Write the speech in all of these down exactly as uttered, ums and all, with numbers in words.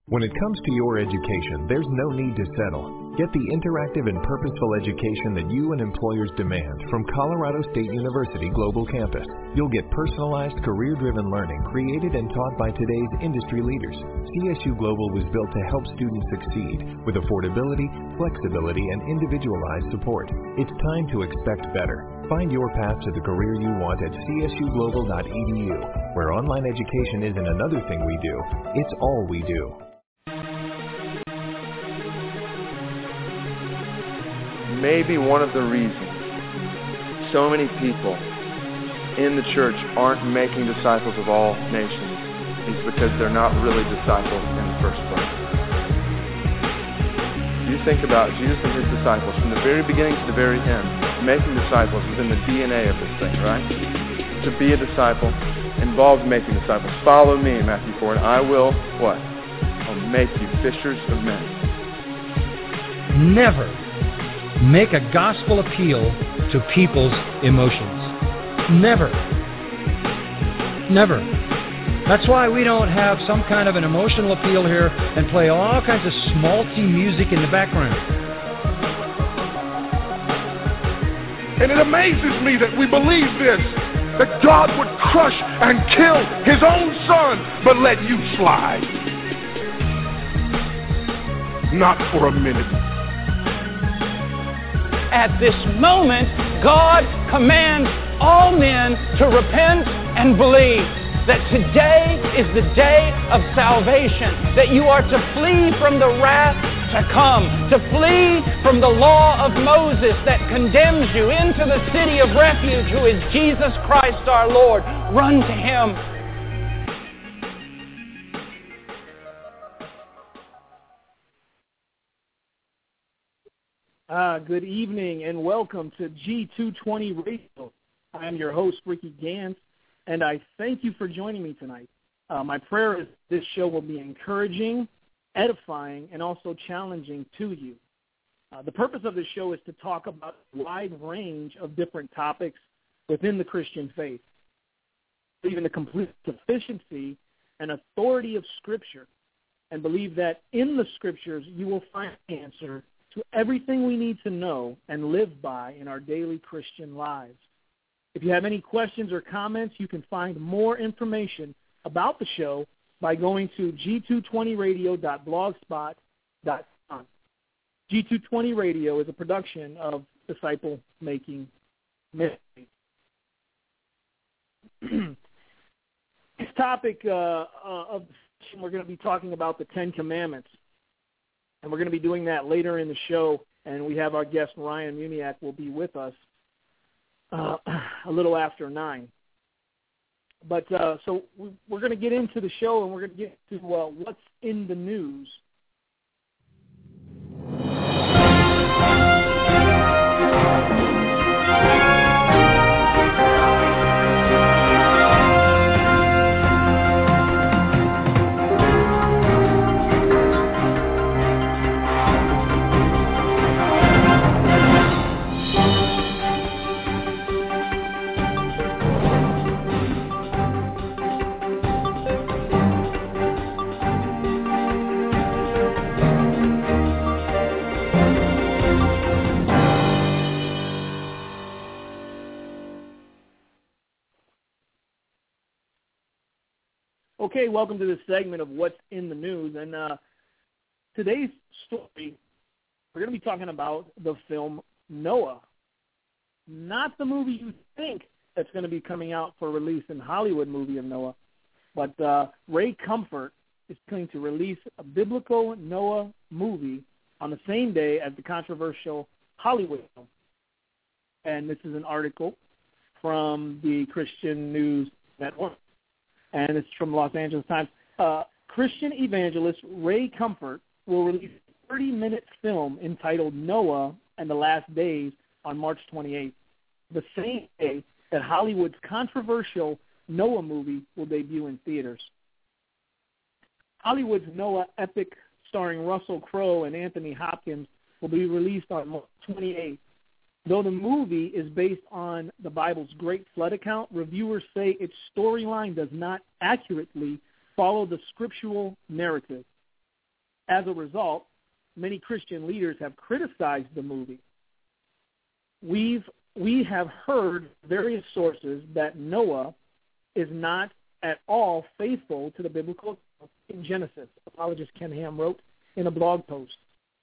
When it comes to your education, there's no need to settle. Get the interactive and purposeful education that you and employers demand from Colorado State University Global Campus. You'll get personalized, career-driven learning created and taught by today's industry leaders. C S U Global was built to help students succeed with affordability, flexibility, and individualized support. It's time to expect better. Find your path to the career you want at c s u global dot e d u, where online education isn't another thing we do, it's all we do. Maybe one of the reasons so many people in the church aren't making disciples of all nations is because they're not really disciples in the first place. You think about Jesus and his disciples from the very beginning to the very end. Making disciples is in the D N A of this thing, right? To be a disciple involves making disciples. Follow me, Matthew four, and I will, what? I'll make you fishers of men. Never make a gospel appeal to people's emotions. Never. Never. That's why we don't have some kind of an emotional appeal here and play all kinds of schmaltzy music in the background. And it amazes me that we believe this, that God would crush and kill his own son, but let you slide. Not for a minute. At this moment, God commands all men to repent and believe that today is the day of salvation, that you are to flee from the wrath to come, to flee from the law of Moses that condemns you into the city of refuge, who is Jesus Christ our Lord. Run to him. Uh, good evening and welcome to G two twenty Radio. I am your host, Ricky Gantz, and I thank you for joining me tonight. Uh, my prayer is this show will be encouraging, edifying, and also challenging to you. Uh, the purpose of this show is to talk about a wide range of different topics within the Christian faith, believe in the complete sufficiency and authority of Scripture, and believe that in the Scriptures you will find the answer to everything we need to know and live by in our daily Christian lives. If you have any questions or comments, you can find more information about the show by going to g two twenty radio dot blogspot dot com. G two twenty Radio is a production of Disciple Making Ministry. This topic uh, uh, of the session, we're going to be talking about the Ten Commandments. And we're going to be doing that later in the show, and we have our guest, Ryan Muniak, will be with us uh, a little after nine. But uh, so we, we're going to get into the show, and we're going to get to uh, what's in the news. Okay, welcome to this segment of What's in the News. And uh, today's story, we're going to be talking about the film Noah. Not the movie you think that's going to be coming out for release in Hollywood movie of Noah, but uh, Ray Comfort is going to release a biblical Noah movie on the same day as the controversial Hollywood film. And this is an article from the Christian News Network. And it's from Los Angeles Times. Uh, Christian evangelist Ray Comfort will release a thirty-minute film entitled Noah and the Last Days on March twenty-eighth, the same day that Hollywood's controversial Noah movie will debut in theaters. Hollywood's Noah epic, starring Russell Crowe and Anthony Hopkins, will be released on March twenty-eighth. Though the movie is based on the Bible's Great Flood account, reviewers say its storyline does not accurately follow the scriptural narrative. As a result, many Christian leaders have criticized the movie. We've, we have heard various sources that Noah is not at all faithful to the biblical in Genesis. Apologist Ken Ham wrote in a blog post.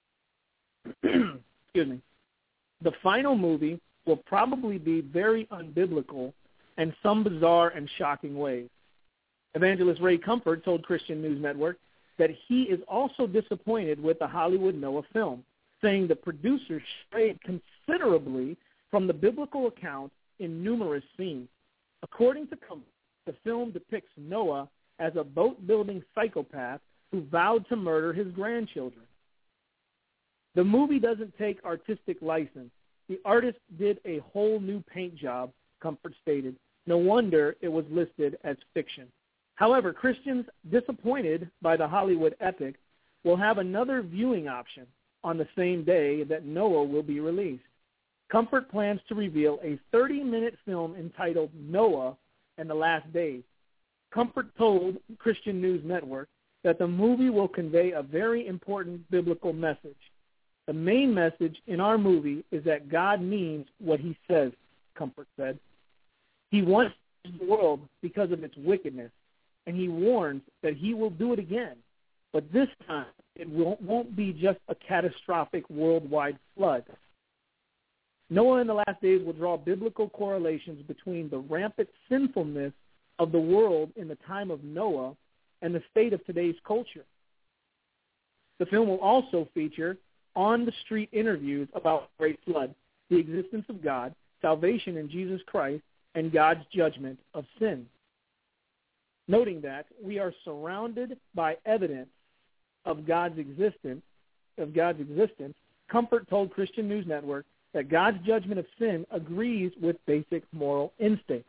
Excuse me. The final movie will probably be very unbiblical in some bizarre and shocking ways. Evangelist Ray Comfort told Christian News Network that he is also disappointed with the Hollywood Noah film, saying the producers strayed considerably from the biblical account in numerous scenes. According to Comfort, the film depicts Noah as a boat-building psychopath who vowed to murder his grandchildren. The movie doesn't take artistic license. The artist did a whole new paint job, Comfort stated. No wonder it was listed as fiction. However, Christians disappointed by the Hollywood epic will have another viewing option on the same day that Noah will be released. Comfort plans to reveal a thirty-minute film entitled Noah and the Last Days. Comfort told Christian News Network that the movie will convey a very important biblical message. The main message in our movie is that God means what he says, Comfort said. He wants the world because of its wickedness, and he warns that he will do it again. But this time, it won't, won't be just a catastrophic worldwide flood. Noah in the last days will draw biblical correlations between the rampant sinfulness of the world in the time of Noah and the state of today's culture. The film will also feature on-the-street interviews about the Great Flood, the existence of God, salvation in Jesus Christ, and God's judgment of sin. Noting that we are surrounded by evidence of God's existence, of God's existence, Comfort told Christian News Network that God's judgment of sin agrees with basic moral instincts.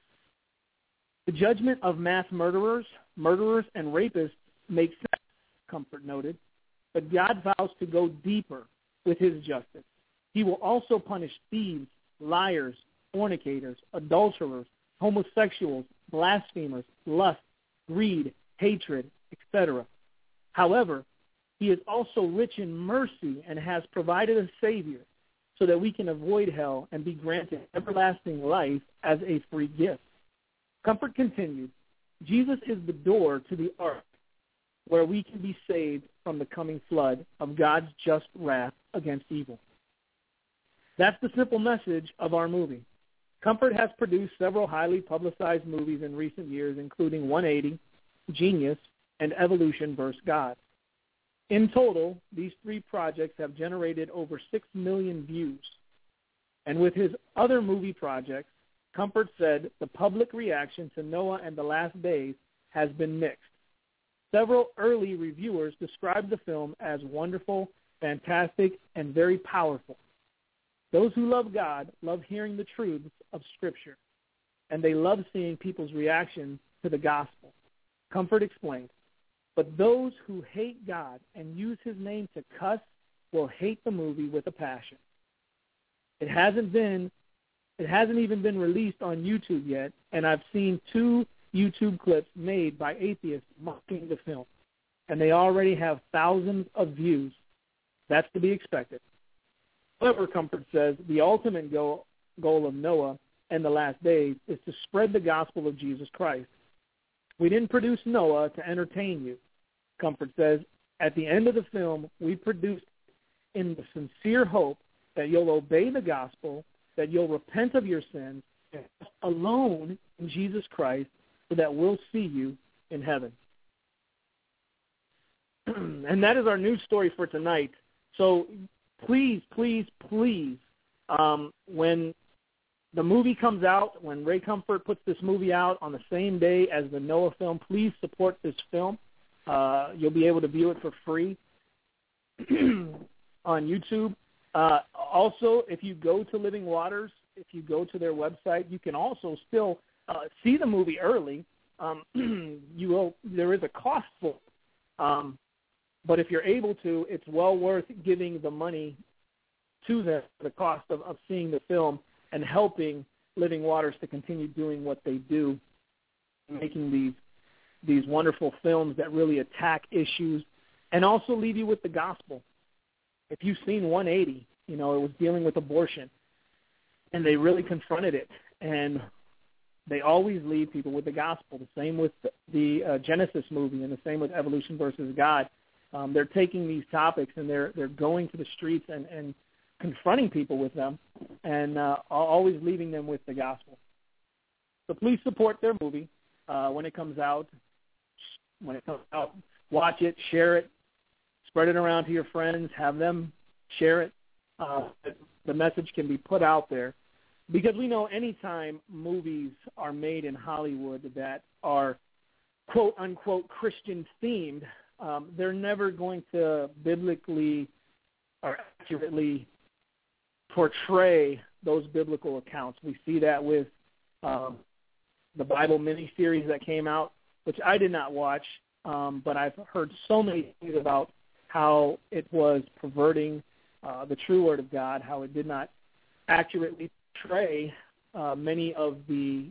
The judgment of mass murderers, murderers, and rapists makes sense, Comfort noted, but God vows to go deeper with his justice. He will also punish thieves, liars, fornicators, adulterers, homosexuals, blasphemers, lust, greed, hatred, et cetera. However, he is also rich in mercy and has provided a Savior so that we can avoid hell and be granted everlasting life as a free gift. Comfort continued, Jesus is the door to the ark where we can be saved from the coming flood of God's just wrath against evil. That's the simple message of our movie. Comfort has produced several highly publicized movies in recent years, including one eighty, Genius, and Evolution versus God. In total, these three projects have generated over six million views. And with his other movie projects, Comfort said the public reaction to Noah and the Last Days has been mixed. Several early reviewers described the film as wonderful, fantastic, and very powerful. Those who love God love hearing the truths of Scripture, and they love seeing people's reaction to the gospel. Comfort explained, but those who hate God and use his name to cuss will hate the movie with a passion. It hasn't been, it hasn't even been released on YouTube yet, and I've seen two YouTube clips made by atheists mocking the film, and they already have thousands of views. That's to be expected. However, Comfort says the ultimate goal, goal of Noah and the Last Days is to spread the gospel of Jesus Christ. We didn't produce Noah to entertain you. Comfort says, at the end of the film, we produced in the sincere hope that you'll obey the gospel, that you'll repent of your sins, and trust alone in Jesus Christ, so that we'll see you in heaven. And that is our news story for tonight. So please, please, please, um, when the movie comes out, when Ray Comfort puts this movie out on the same day as the Noah film, please support this film. Uh, you'll be able to view it for free on YouTube. Uh, also, if you go to Living Waters, if you go to their website, you can also still uh, see the movie early. Um, you will. There is a cost for it. Um, but if you're able to, it's well worth giving the money to them, the cost of, of seeing the film and helping Living Waters to continue doing what they do, making these these wonderful films that really attack issues and also leave you with the gospel. If you've seen one eighty, you know, it was dealing with abortion, and they really confronted it, and they always leave people with the gospel. The same with the, the uh, Genesis movie, and the same with Evolution versus God. Um, they're taking these topics, and they're they're going to the streets and, and confronting people with them, and uh, always leaving them with the gospel. So please support their movie uh, when it comes out. When it comes out, watch it, share it, spread it around to your friends, have them share it. Uh, the message can be put out there, because we know anytime movies are made in Hollywood that are quote unquote Christian themed, um, they're never going to biblically or accurately portray those biblical accounts. We see that with um, the Bible miniseries that came out, which I did not watch, um, but I've heard so many things about how it was perverting uh, the true Word of God, how it did not accurately portray uh, many of the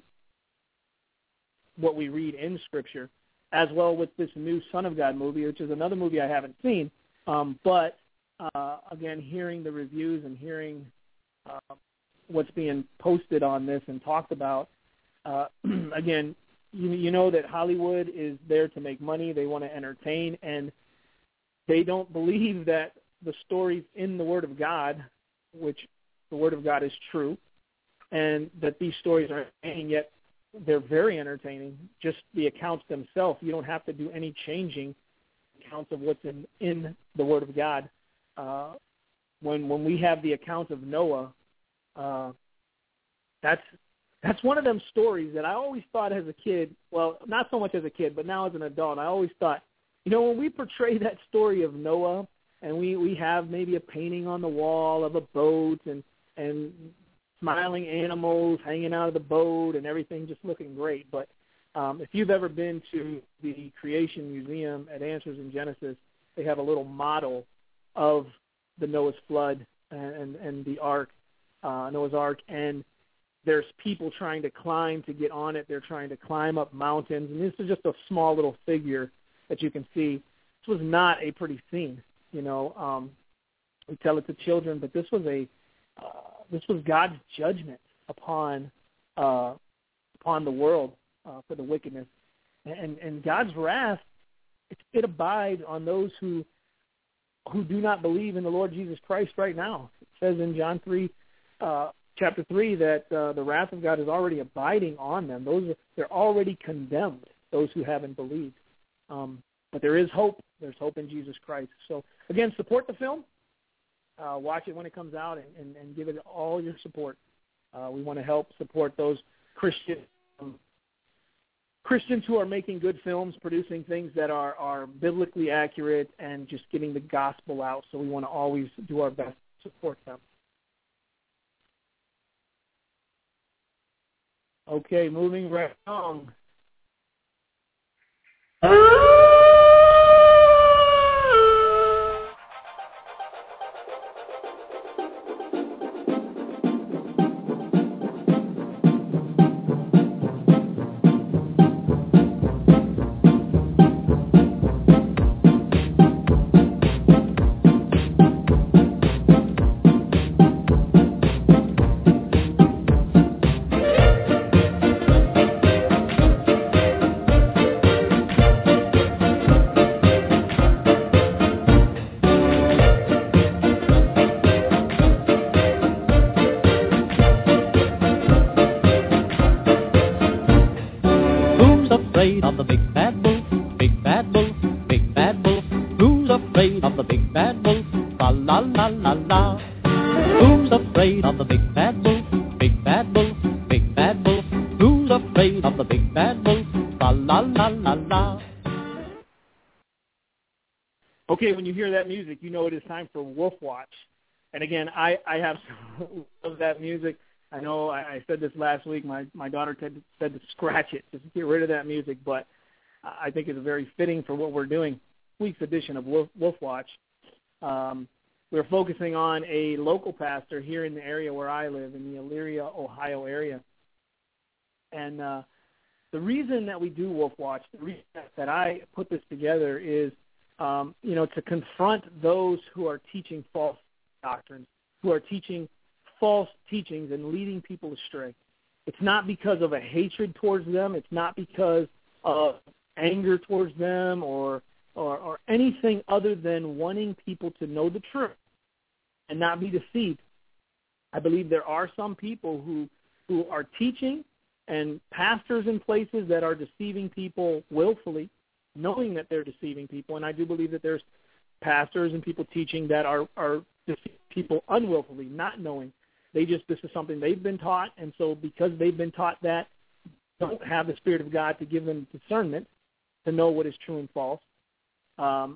what we read in Scripture, as well with this new Son of God movie, which is another movie I haven't seen. Um, but, uh, again, hearing the reviews and hearing uh, what's being posted on this and talked about, uh, again, you, you know that Hollywood is there to make money. They want to entertain, and they don't believe that the stories in the Word of God, which the Word of God is true, and that these stories are entertaining, yet they're very entertaining. Just the accounts themselves, you don't have to do any changing accounts of what's in, in the Word of God. Uh, when when we have the account of Noah, uh, that's that's one of them stories that I always thought as a kid, well, not so much as a kid, but now as an adult, I always thought, you know, when we portray that story of Noah, and we, we have maybe a painting on the wall of a boat and, and smiling animals hanging out of the boat and everything just looking great. But um, if you've ever been to the Creation Museum at Answers in Genesis, they have a little model of the Noah's flood and, and, and the ark, uh, Noah's Ark, and there's people trying to climb to get on it. They're trying to climb up mountains, and this is just a small little figure that you can see. This was not a pretty scene. You know, um, we tell it to children, but this was a uh, this was God's judgment upon uh, upon the world uh, for the wickedness, and and God's wrath it, it abides on those who who do not believe in the Lord Jesus Christ right now. It says in John three, uh, chapter three, that uh, the wrath of God is already abiding on them. Those are, they're already condemned. Those who haven't believed. Um, But there is hope. There's hope in Jesus Christ. So, again, support the film. Uh, watch it when it comes out and, and, and give it all your support. Uh, we want to help support those Christian, um, Christians who are making good films, producing things that are, are biblically accurate and just getting the gospel out. So we want to always do our best to support them. Okay, moving right along. Of the big bad wolf, big bad wolf, big bad wolf. Who's afraid of the big bad wolf? La la la la la. Who's afraid of the big bad wolf, big bad wolf, big bad wolf? Who's afraid of the big bad wolf? La la la la la. Okay, when you hear that music, you know it is time for Wolf Watch. And again, I, I have some of that music. I know I, I said this last week. My, my daughter said, said to scratch it, just get rid of that music. But I think it's very fitting for what we're doing. This week's edition of Wolf, Wolf Watch. Um, we're focusing on a local pastor here in the area where I live, in the Elyria, Ohio area. And uh, the reason that we do Wolf Watch, the reason that I put this together is um, you know, to confront those who are teaching false doctrines, who are teaching false teachings and leading people astray. It's not because of a hatred towards them. It's not because of anger towards them or, or, or anything other than wanting people to know the truth and not be deceived. I believe there are some people who, who are teaching and pastors in places that are deceiving people willfully, knowing that they're deceiving people. And I do believe that there's pastors and people teaching that are, are deceiving people unwillfully, not knowing. They just, this is something they've been taught, and so because they've been taught that, don't have the Spirit of God to give them discernment to know what is true and false. Um,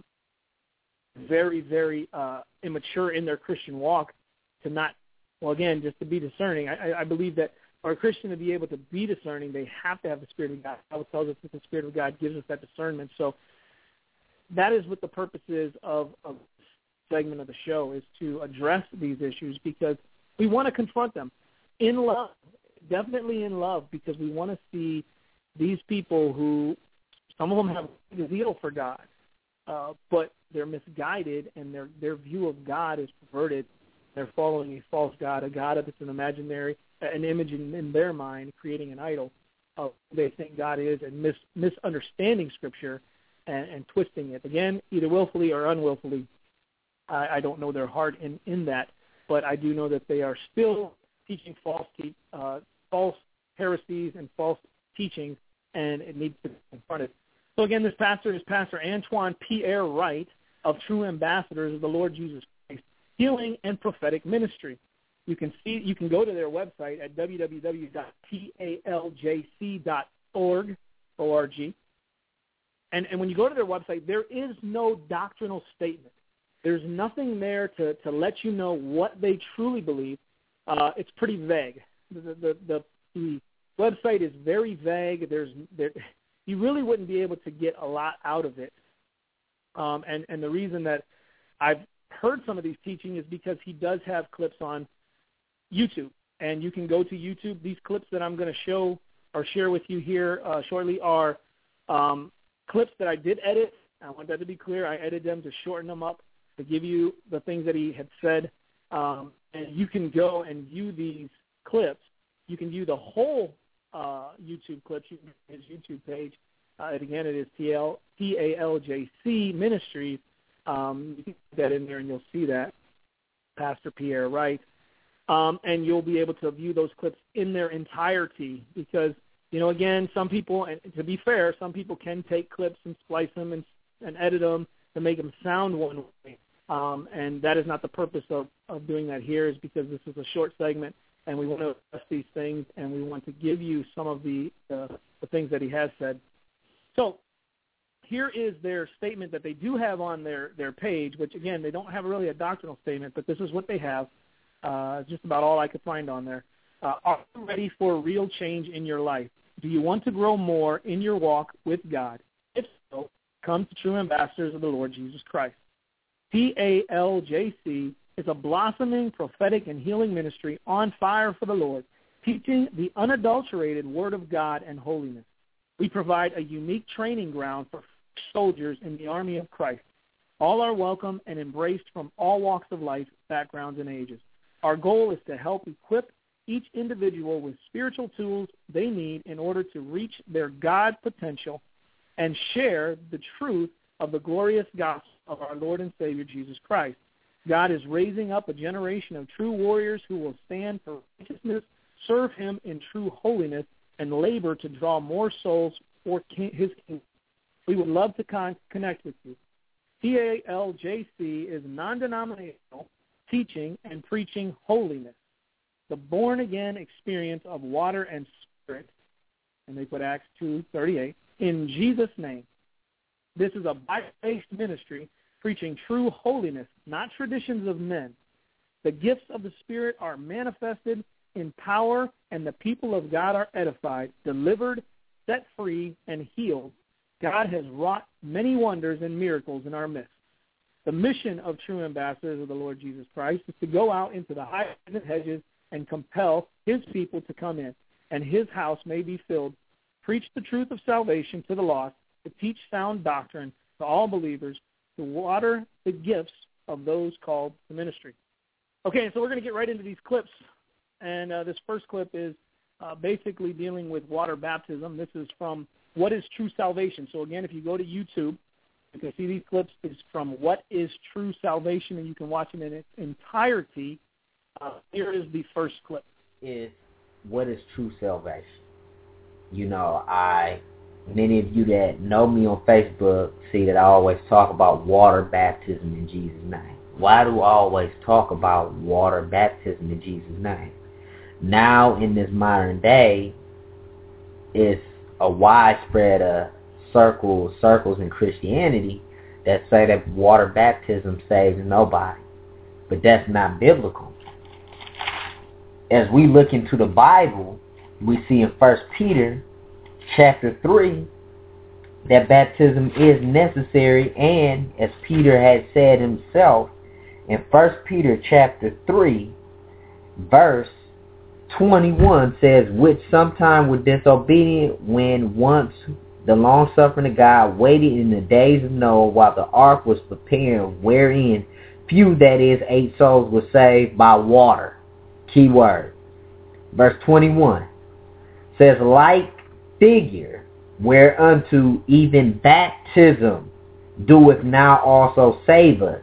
very, very uh, immature in their Christian walk to not, well, again, just to be discerning. I, I believe that for a Christian to be able to be discerning, they have to have the Spirit of God. The Bible tells us that the Spirit of God gives us that discernment. So that is what the purpose is of, of this segment of the show, is to address these issues because we want to confront them in love, definitely in love, because we want to see these people who, some of them have a zeal for God, uh, but they're misguided and their their view of God is perverted. They're following a false God, a God that's an imaginary, an image in, in their mind, creating an idol of who they think God is and mis, misunderstanding Scripture and, and twisting it. Again, either willfully or unwillfully. I, I don't know their heart in, in that. But I do know that they are still teaching false te- uh, false heresies and false teachings, and it needs to be confronted. So again, this pastor is Pastor Antoine Pierre Wright of True Ambassadors of the Lord Jesus Christ, Healing and Prophetic Ministry. You can see, you can go to their website at w w w dot t a l j c dot org, O R G. And, and when you go to their website, there is no doctrinal statement. There's nothing there to, to let you know what they truly believe. Uh, it's pretty vague. The, the, the, the website is very vague. There's there, you really wouldn't be able to get a lot out of it. Um, and, and the reason that I've heard some of these teaching is because he does have clips on YouTube. And you can go to YouTube. These clips that I'm going to show or share with you here uh, shortly are um, clips that I did edit. I want that to be clear. I edited them to shorten them up, to give you the things that he had said. Um, and you can go and view these clips. You can view the whole uh, YouTube clips, you can his YouTube page. Uh, and again, it is T A L J C Ministries. Um, you can put that in there and you'll see that, Pastor Pierre Wright. Um, and you'll be able to view those clips in their entirety because, you know, again, some people, and to be fair, some people can take clips and splice them and, and edit them to make them sound one way. Um, and that is not the purpose of, of doing that here, is because this is a short segment and we want to address these things and we want to give you some of the, uh, the things that he has said. So here is their statement that they do have on their, their page, which, again, they don't have really a doctrinal statement, but this is what they have. Uh, just about all I could find on there. Uh, are you ready for real change in your life? Do you want to grow more in your walk with God? If so, come to True Ambassadors of the Lord Jesus Christ. T A L J C is a blossoming prophetic and healing ministry on fire for the Lord, teaching the unadulterated Word of God and holiness. We provide a unique training ground for soldiers in the army of Christ. All are welcome and embraced from all walks of life, backgrounds, and ages. Our goal is to help equip each individual with spiritual tools they need in order to reach their God potential and share the truth of the glorious gospel of our Lord and Savior Jesus Christ. God is raising up a generation of true warriors who will stand for righteousness, serve him in true holiness, and labor to draw more souls for his kingdom. We would love to con- connect with you. T A L J C is non-denominational, teaching and preaching holiness, the born-again experience of water and spirit, and they put Acts two thirty-eight, in Jesus' name. This is a Bible-based ministry preaching true holiness, not traditions of men. The gifts of the Spirit are manifested in power, and the people of God are edified, delivered, set free, and healed. God has wrought many wonders and miracles in our midst. The mission of True Ambassadors of the Lord Jesus Christ is to go out into the highways and hedges and compel his people to come in, and his house may be filled, preach the truth of salvation to the lost, to teach sound doctrine to all believers, to water the gifts of those called to ministry. Okay, so we're going to get right into these clips. And uh, this first clip is uh, basically dealing with water baptism. This is from What is True Salvation? So, again, if you go to YouTube, you can see these clips. It's from What is True Salvation, and you can watch it in its entirety. Uh, here is the first clip. Is what is true salvation? You know, I many of you that know me on Facebook see that I always talk about water baptism in Jesus' name. Why do I always talk about water baptism in Jesus' name? Now, in this modern day, it's a widespread uh, circle, circles in Christianity that say that water baptism saves nobody. But that's not biblical. As we look into the Bible, we see in First Peter chapter three that baptism is necessary, and as Peter had said himself in First Peter chapter three verse twenty-one says, which sometime were disobedient when once the long-suffering of God waited in the days of Noah while the ark was preparing, wherein few, that is, eight souls, were saved by water. Key word. Verse twenty-one says, like figure, whereunto even baptism doeth now also save us.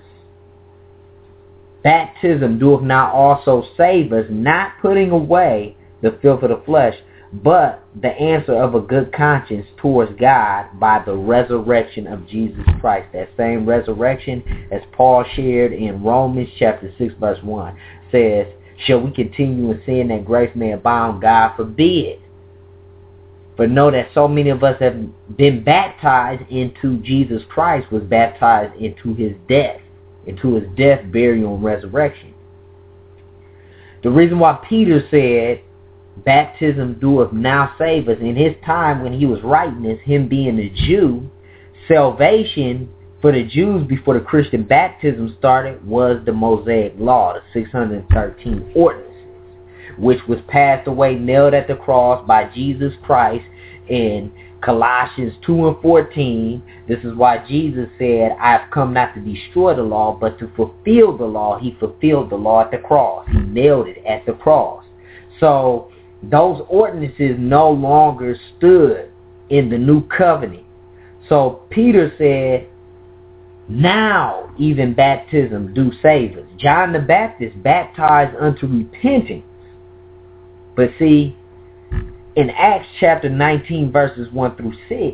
Baptism doeth now also save us, not putting away the filth of the flesh, but the answer of a good conscience towards God by the resurrection of Jesus Christ. That same resurrection, as Paul shared in Romans chapter six verse one, says, shall we continue in sin that grace may abound? God forbid. But know that so many of us have been baptized into Jesus Christ, was baptized into his death, into his death, burial, and resurrection. The reason why Peter said, baptism doeth now save us, in his time when he was writing this, him being a Jew, salvation for the Jews before the Christian baptism started was the Mosaic Law, the six hundred thirteen ordinances, which was passed away, nailed at the cross by Jesus Christ in Colossians two and fourteen. This is why Jesus said, I have come not to destroy the law, but to fulfill the law. He fulfilled the law at the cross. He nailed it at the cross. So those ordinances no longer stood in the new covenant. So Peter said, now even baptism do save us. John the Baptist baptized unto repentance. But see, in Acts chapter nineteen verses one through six,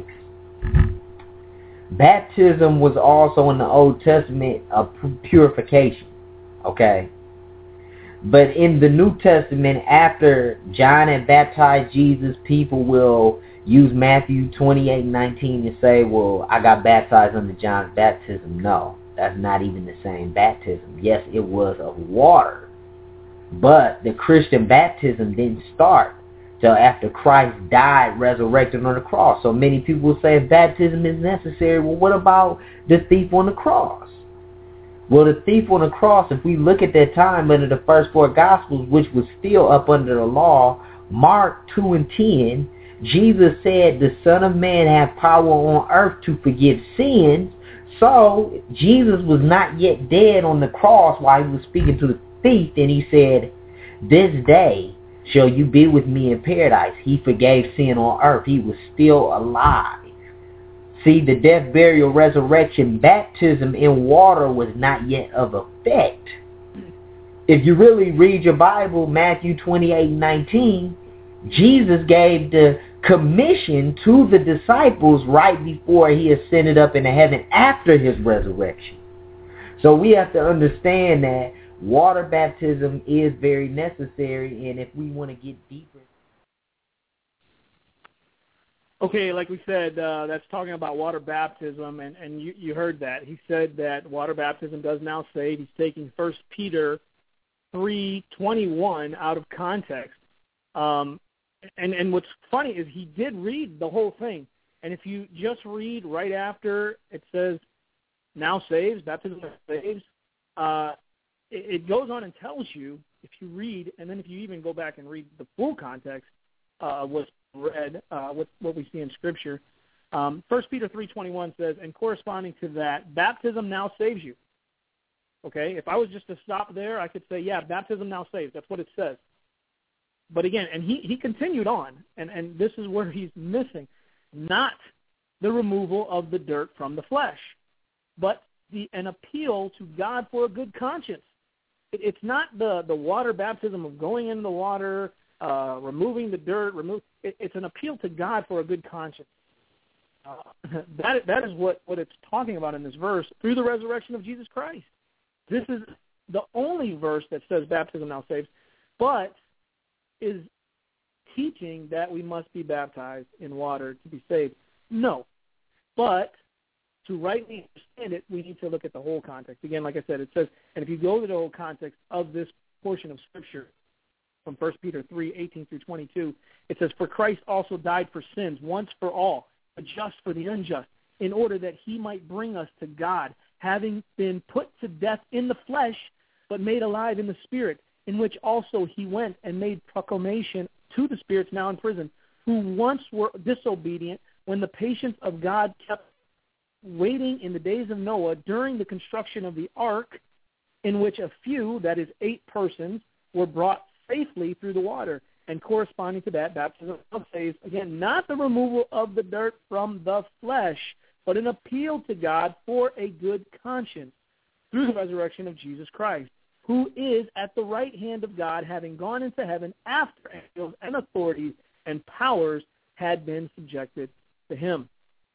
baptism was also in the Old Testament a purification. Okay? But in the New Testament, after John had baptized Jesus, people will use Matthew twenty-eight nineteen to say, well, I got baptized under John's baptism. No, that's not even the same baptism. Yes, it was of water. But the Christian baptism didn't start till after Christ died, resurrected on the cross. So many people will say if baptism is necessary, well, what about the thief on the cross? Well, the thief on the cross, if we look at that time under the first four Gospels, which was still up under the law, Mark two and ten, Jesus said the Son of Man hath power on earth to forgive sins. So Jesus was not yet dead on the cross while he was speaking to the thief, and he said, this day shall you be with me in paradise. He forgave sin on earth. He was still alive. See, the death, burial, resurrection, baptism in water was not yet of effect. If you really read your Bible, Matthew twenty-eight nineteen, Jesus gave the commission to the disciples right before he ascended up into heaven after his resurrection. So we have to understand that water baptism is very necessary, and if we want to get deeper. Okay, like we said, uh, that's talking about water baptism, and, and you, you heard that. He said that water baptism does now save. He's taking First Peter three twenty-one out of context. Um, and, and what's funny is he did read the whole thing. And if you just read right after it says, now saves, baptism saves, uh, it, it goes on and tells you, if you read, and then if you even go back and read the full context uh, of what's read, uh, what, what we see in Scripture, Um, First Peter three twenty-one says, and corresponding to that, baptism now saves you. Okay, if I was just to stop there, I could say, yeah, baptism now saves. That's what it says. But again, and he, he continued on, and, and this is where he's missing, not the removal of the dirt from the flesh, but the an appeal to God for a good conscience. It, it's not the, the water baptism of going into the water, uh, removing the dirt. Remove. It, it's an appeal to God for a good conscience. Uh, that that is what, what it's talking about in this verse, through the resurrection of Jesus Christ. This is the only verse that says baptism now saves, but is teaching that we must be baptized in water to be saved. No. But to rightly understand it, we need to look at the whole context. Again, like I said, it says, and if you go to the whole context of this portion of Scripture from First Peter three, eighteen through twenty-two, it says, for Christ also died for sins once for all, the just for the unjust, in order that he might bring us to God, having been put to death in the flesh, but made alive in the Spirit, in which also he went and made proclamation to the spirits now in prison, who once were disobedient, when the patience of God kept waiting in the days of Noah during the construction of the ark, in which a few, that is eight persons, were brought safely through the water. And corresponding to that, baptism saves, again, not the removal of the dirt from the flesh, but an appeal to God for a good conscience through the resurrection of Jesus Christ, who is at the right hand of God, having gone into heaven after angels and authorities and powers had been subjected to him.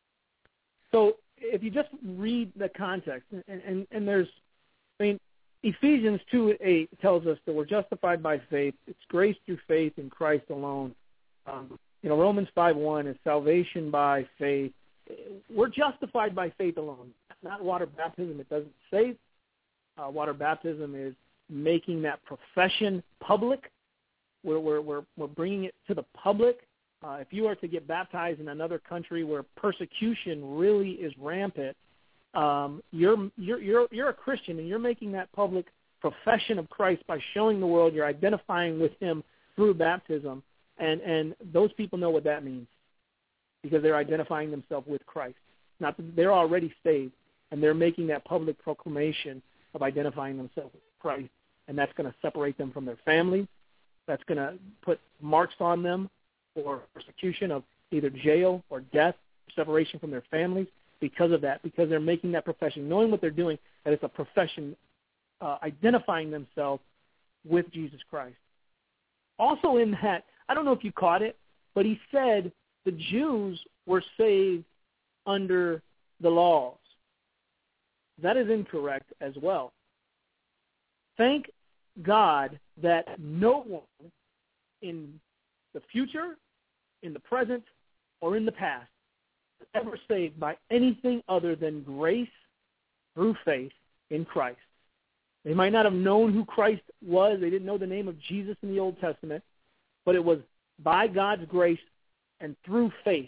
So if you just read the context, and, and, and there's, I mean, Ephesians two eight tells us that we're justified by faith. It's grace through faith in Christ alone. Um, you know, Romans five one is salvation by faith. We're justified by faith alone. Not water baptism. It doesn't save. Uh, water baptism is making that profession public. We're, we're, we're, we're bringing it to the public. Uh, if you are to get baptized in another country where persecution really is rampant, um, you're, you're, you're, you're a Christian, and you're making that public profession of Christ by showing the world you're identifying with him through baptism. And, and those people know what that means because they're identifying themselves with Christ. Not that they're already saved, and they're making that public proclamation of identifying themselves with Christ, and that's going to separate them from their family. That's going to put marks on them for persecution of either jail or death, separation from their families because of that, because they're making that profession, knowing what they're doing, that it's a profession, uh, identifying themselves with Jesus Christ. Also in that, I don't know if you caught it, but he said the Jews were saved under the laws. That is incorrect as well. Thank God that no one in the future, in the present, or in the past is ever saved by anything other than grace through faith in Christ. They might not have known who Christ was. They didn't know the name of Jesus in the Old Testament, but it was by God's grace and through faith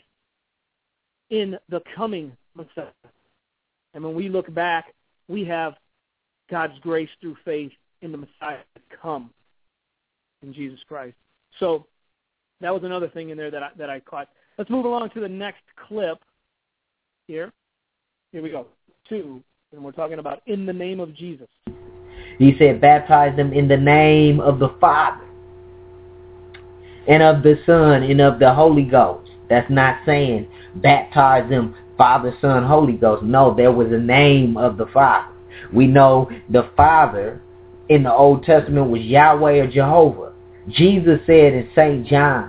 in the coming Messiah. And when we look back, we have God's grace through faith in the Messiah to come in Jesus Christ. So that was another thing in there that I, that I caught. Let's move along to the next clip here. Here we go. Two, and we're talking about in the name of Jesus. He said, baptize them in the name of the Father and of the Son and of the Holy Ghost. That's not saying baptize them Father, Son, Holy Ghost. No, there was a name of the Father. We know the Father in the Old Testament was Yahweh or Jehovah. Jesus said in Saint John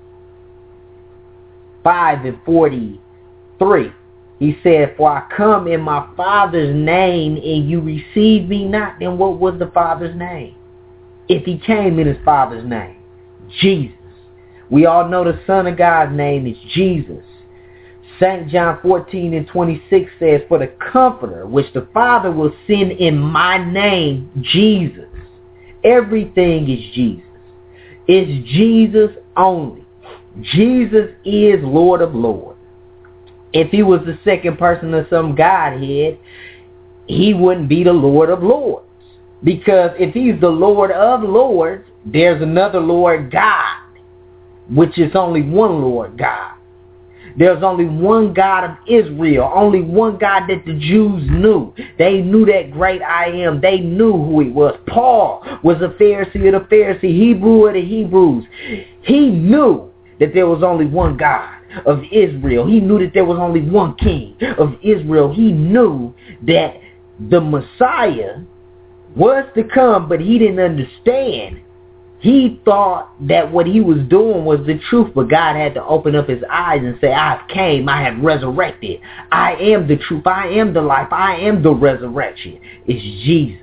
five and forty-three, he said, for I come in my Father's name and you receive me not. Then what was the Father's name? If he came in his Father's name, Jesus. We all know the Son of God's name is Jesus. Saint John fourteen and twenty-six says, for the Comforter, which the Father will send in my name, Jesus. Everything is Jesus. It's Jesus only. Jesus is Lord of Lords. If he was the second person of some Godhead, he wouldn't be the Lord of Lords. Because if he's the Lord of Lords, there's another Lord God, which is only one Lord God. There's only one God of Israel, only one God that the Jews knew. They knew that great I am. They knew who he was. Paul was a Pharisee of the Pharisees, Hebrew of the Hebrews. He knew that there was only one God of Israel. He knew that there was only one king of Israel. He knew that the Messiah was to come, but he didn't understand. He thought that what he was doing was the truth, but God had to open up his eyes and say, I have came, I have resurrected. I am the truth, I am the life, I am the resurrection. It's Jesus.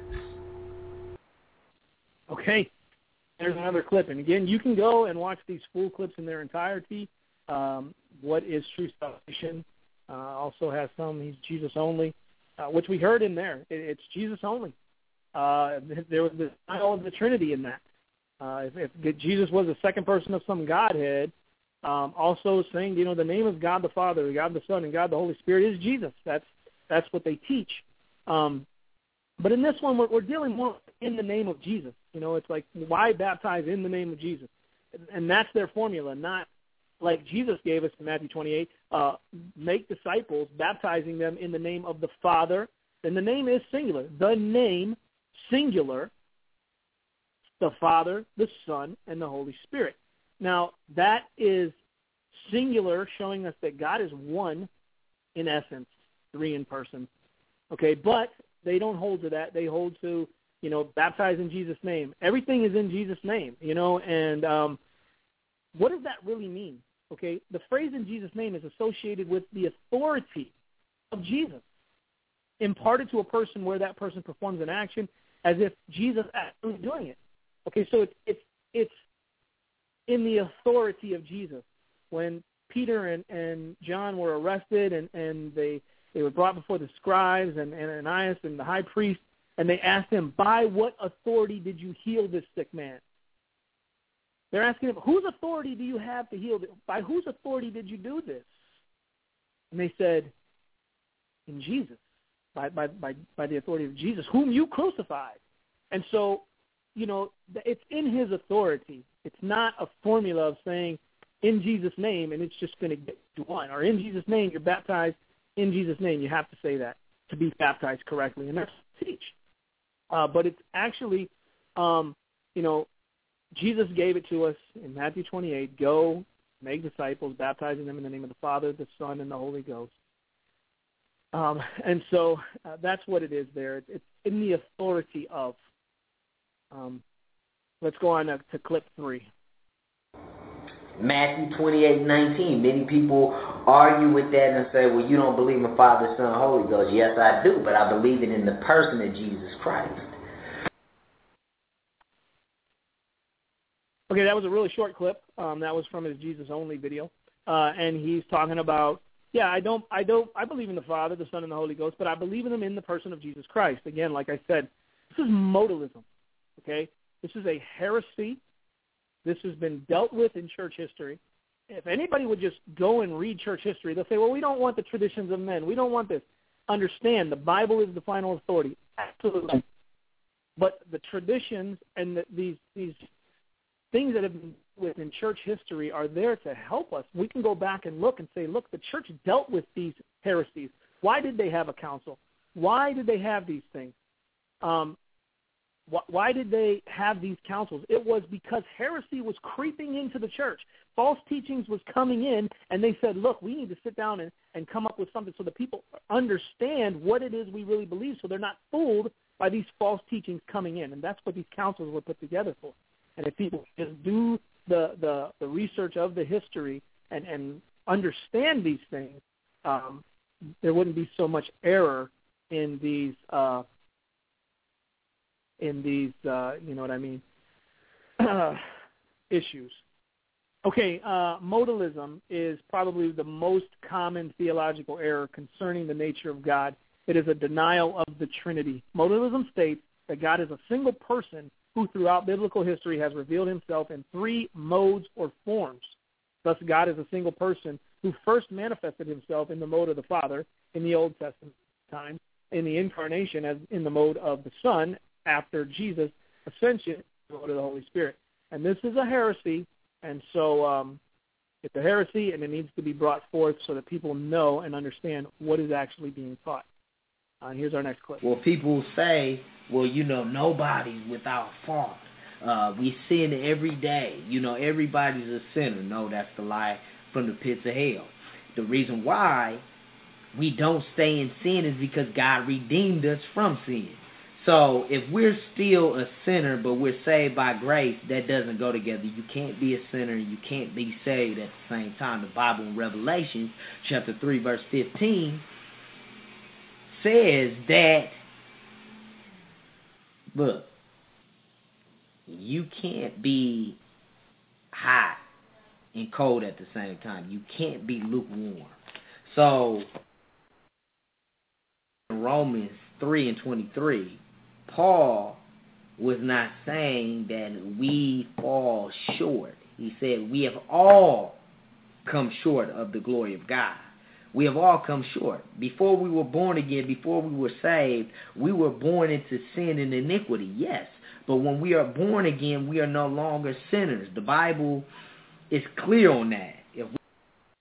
Okay, there's another clip. And again, you can go and watch these full clips in their entirety. Um, what is True Salvation? Uh, also has some, he's Jesus only, uh, which we heard in there. It, it's Jesus only. Uh, there was the denial of the Trinity in that. Uh, if, if Jesus was the second person of some Godhead, um, also saying, you know, the name of God the Father, God the Son, and God the Holy Spirit is Jesus. That's that's what they teach. Um, but in this one, we're, we're dealing more in the name of Jesus. You know, it's like, why baptize in the name of Jesus? And that's their formula, not like Jesus gave us in Matthew twenty-eight, uh, make disciples, baptizing them in the name of the Father. And the name is singular. The name, singular, the Father, the Son, and the Holy Spirit. Now, that is singular, showing us that God is one in essence, three in person. Okay, but they don't hold to that. They hold to, you know, baptize in Jesus' name. Everything is in Jesus' name, you know, and um, what does that really mean? Okay, the phrase in Jesus' name is associated with the authority of Jesus, imparted to a person where that person performs an action as if Jesus actually doing it. Okay, so it's it's it's in the authority of Jesus. When Peter and, and John were arrested and, and they, they were brought before the scribes and, and Ananias and the high priest, and they asked him, by what authority did you heal this sick man? They're asking him, whose authority do you have to heal this? By whose authority did you do this? And they said, in Jesus, by, by, by, by the authority of Jesus, whom you crucified. And so, you know, it's in his authority. It's not a formula of saying, in Jesus' name, and it's just going to get you one. Or in Jesus' name, you're baptized in Jesus' name. You have to say that to be baptized correctly, and that's what we teach. Uh, but it's actually, um, you know, Jesus gave it to us in Matthew twenty-eight, go, make disciples, baptizing them in the name of the Father, the Son, and the Holy Ghost. Um, and so uh, that's what it is there. It's in the authority of. Um, let's go on to, to clip three. Matthew twenty-eight nineteen. Many people argue with that and say, well, you don't believe in Father, Son, Holy Ghost. Yes, I do, but I believe it in the person of Jesus Christ. Okay, that was a really short clip. Um, that was from his Jesus Only video. Uh, and he's talking about, yeah, I don't, I don't, I believe in the Father, the Son, and the Holy Ghost, but I believe in them in the person of Jesus Christ. Again, like I said, this is modalism. Okay, this is a heresy. This has been dealt with in church history. If anybody would just go and read church history, they'll say, well, we don't want the traditions of men. We don't want this. Understand, the Bible is the final authority. Absolutely. But the traditions and the, these these things that have been within church history are there to help us. We can go back and look and say, look, the church dealt with these heresies. Why did they have a council? Why did they have these things? Um, Why did they have these councils? It was because heresy was creeping into the church. False teachings was coming in, and they said, look, we need to sit down and, and come up with something so that people understand what it is we really believe so they're not fooled by these false teachings coming in. And that's what these councils were put together for. And if people just do the, the, the research of the history and, and understand these things, um, there wouldn't be so much error in these uh in these, uh, you know what I mean, uh, issues. Okay, uh, modalism is probably the most common theological error concerning the nature of God. It is a denial of the Trinity. Modalism states that God is a single person who throughout biblical history has revealed himself in three modes or forms. Thus, God is a single person who first manifested himself in the mode of the Father in the Old Testament time, in the incarnation as in the mode of the Son, after Jesus' ascension, go to the Holy Spirit. And this is a heresy, and so um, It's a heresy, and it needs to be brought forth so that people know and understand what is actually being taught. Uh, here's our next clip. Well, people say, well, you know, nobody's without fault. Uh, we sin every day. You know, everybody's a sinner. No, that's the lie from the pits of hell. The reason why we don't stay in sin is because God redeemed us from sin. So if we're still a sinner, but we're saved by grace, that doesn't go together. You can't be a sinner and you can't be saved at the same time. The Bible in Revelation chapter three, verse fifteen says that, look, you can't be hot and cold at the same time. You can't be lukewarm. So in Romans three and twenty-three, Paul was not saying that we fall short. He said we have all come short of the glory of God. We have all come short. Before we were born again, before we were saved, we were born into sin and iniquity, yes. But when we are born again, we are no longer sinners. The Bible is clear on that. If we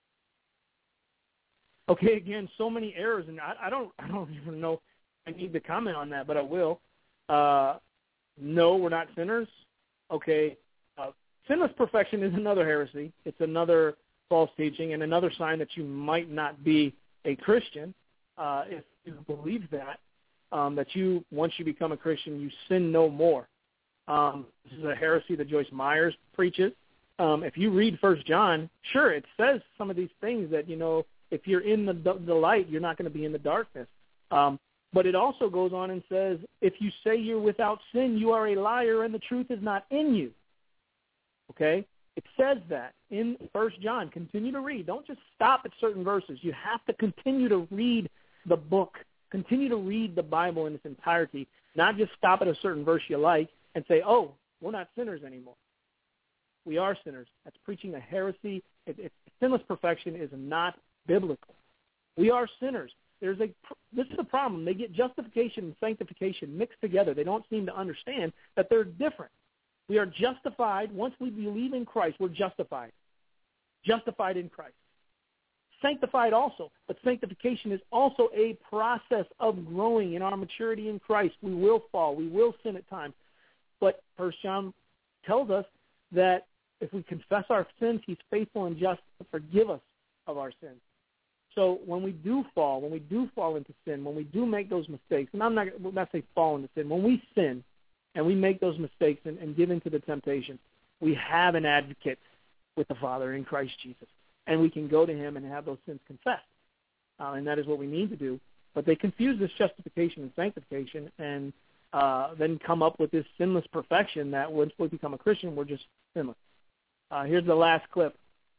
okay, again, so many errors, and I, I don't, I don't even know. I need to comment on that, but I will. Uh, no, we're not sinners. Okay, uh, sinless perfection is another heresy. It's another false teaching and another sign that you might not be a Christian uh, if you believe that, um, that you, once you become a Christian, you sin no more. Um, this is a heresy that Joyce Myers preaches. Um, if you read First John, sure, it says some of these things that, you know, if you're in the, the light, you're not going to be in the darkness. Um, but it also goes on and says, if you say you're without sin, you are a liar and the truth is not in you. Okay? It says that in First John. Continue to read. Don't just stop at certain verses. You have to continue to read the book. Continue to read the Bible in its entirety, not just stop at a certain verse you like and say, oh, we're not sinners anymore. We are sinners. That's preaching a heresy. It, it, sinless perfection is not biblical. We are sinners. There's a. This is the problem. They get justification and sanctification mixed together. They don't seem to understand that they're different. We are justified. Once we believe in Christ, we're justified. Justified in Christ. Sanctified also. But sanctification is also a process of growing in our maturity in Christ. We will fall. We will sin at times. But First John tells us that if we confess our sins, he's faithful and just to forgive us of our sins. So when we do fall, when we do fall into sin, when we do make those mistakes, and I'm not going to say fall into sin, when we sin and we make those mistakes and, and give in to the temptation, we have an advocate with the Father in Christ Jesus. And we can go to him and have those sins confessed. Uh, and that is what we need to do. But they confuse this justification and sanctification and uh, then come up with this sinless perfection that once we become a Christian, we're just sinless. Uh, here's the last clip.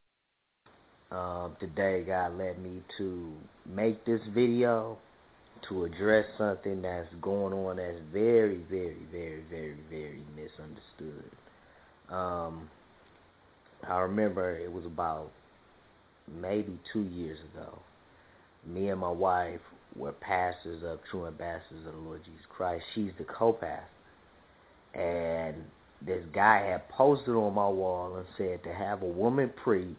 Um, today, God led me to make this video to address something that's going on that's very, very, very, very, very misunderstood. Um, I remember it was about maybe two years ago. Me and my wife were pastors of True Ambassadors of the Lord Jesus Christ. She's the co-pastor. And this guy had posted on my wall and said to have a woman preach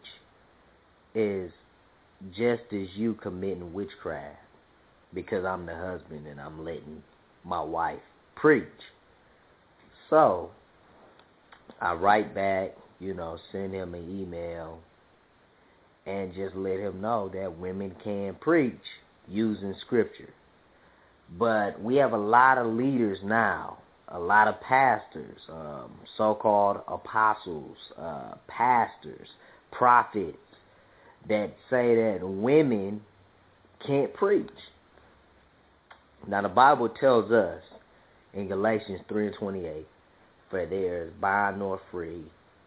is just as you committing witchcraft because I'm the husband and I'm letting my wife preach. So I write back, you know, send him an email and just let him know that women can preach using scripture. But we have a lot of leaders now, a lot of pastors, um, so-called apostles, uh, pastors, prophets, that say that women can't preach. Now the Bible tells us in Galatians three and twenty-eight, for there is bond nor free,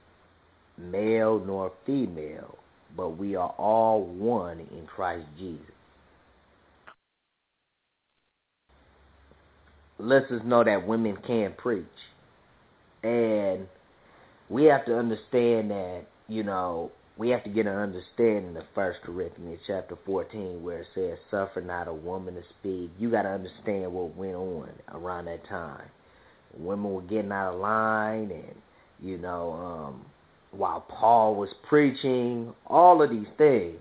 male nor female, but we are all one in Christ Jesus. Lets us know that women can preach. And we have to understand that, you know, we have to get an understanding of First Corinthians chapter fourteen where it says, suffer not a woman to speak. You got to understand what went on around that time. Women were getting out of line and, you know, um, while Paul was preaching, all of these things.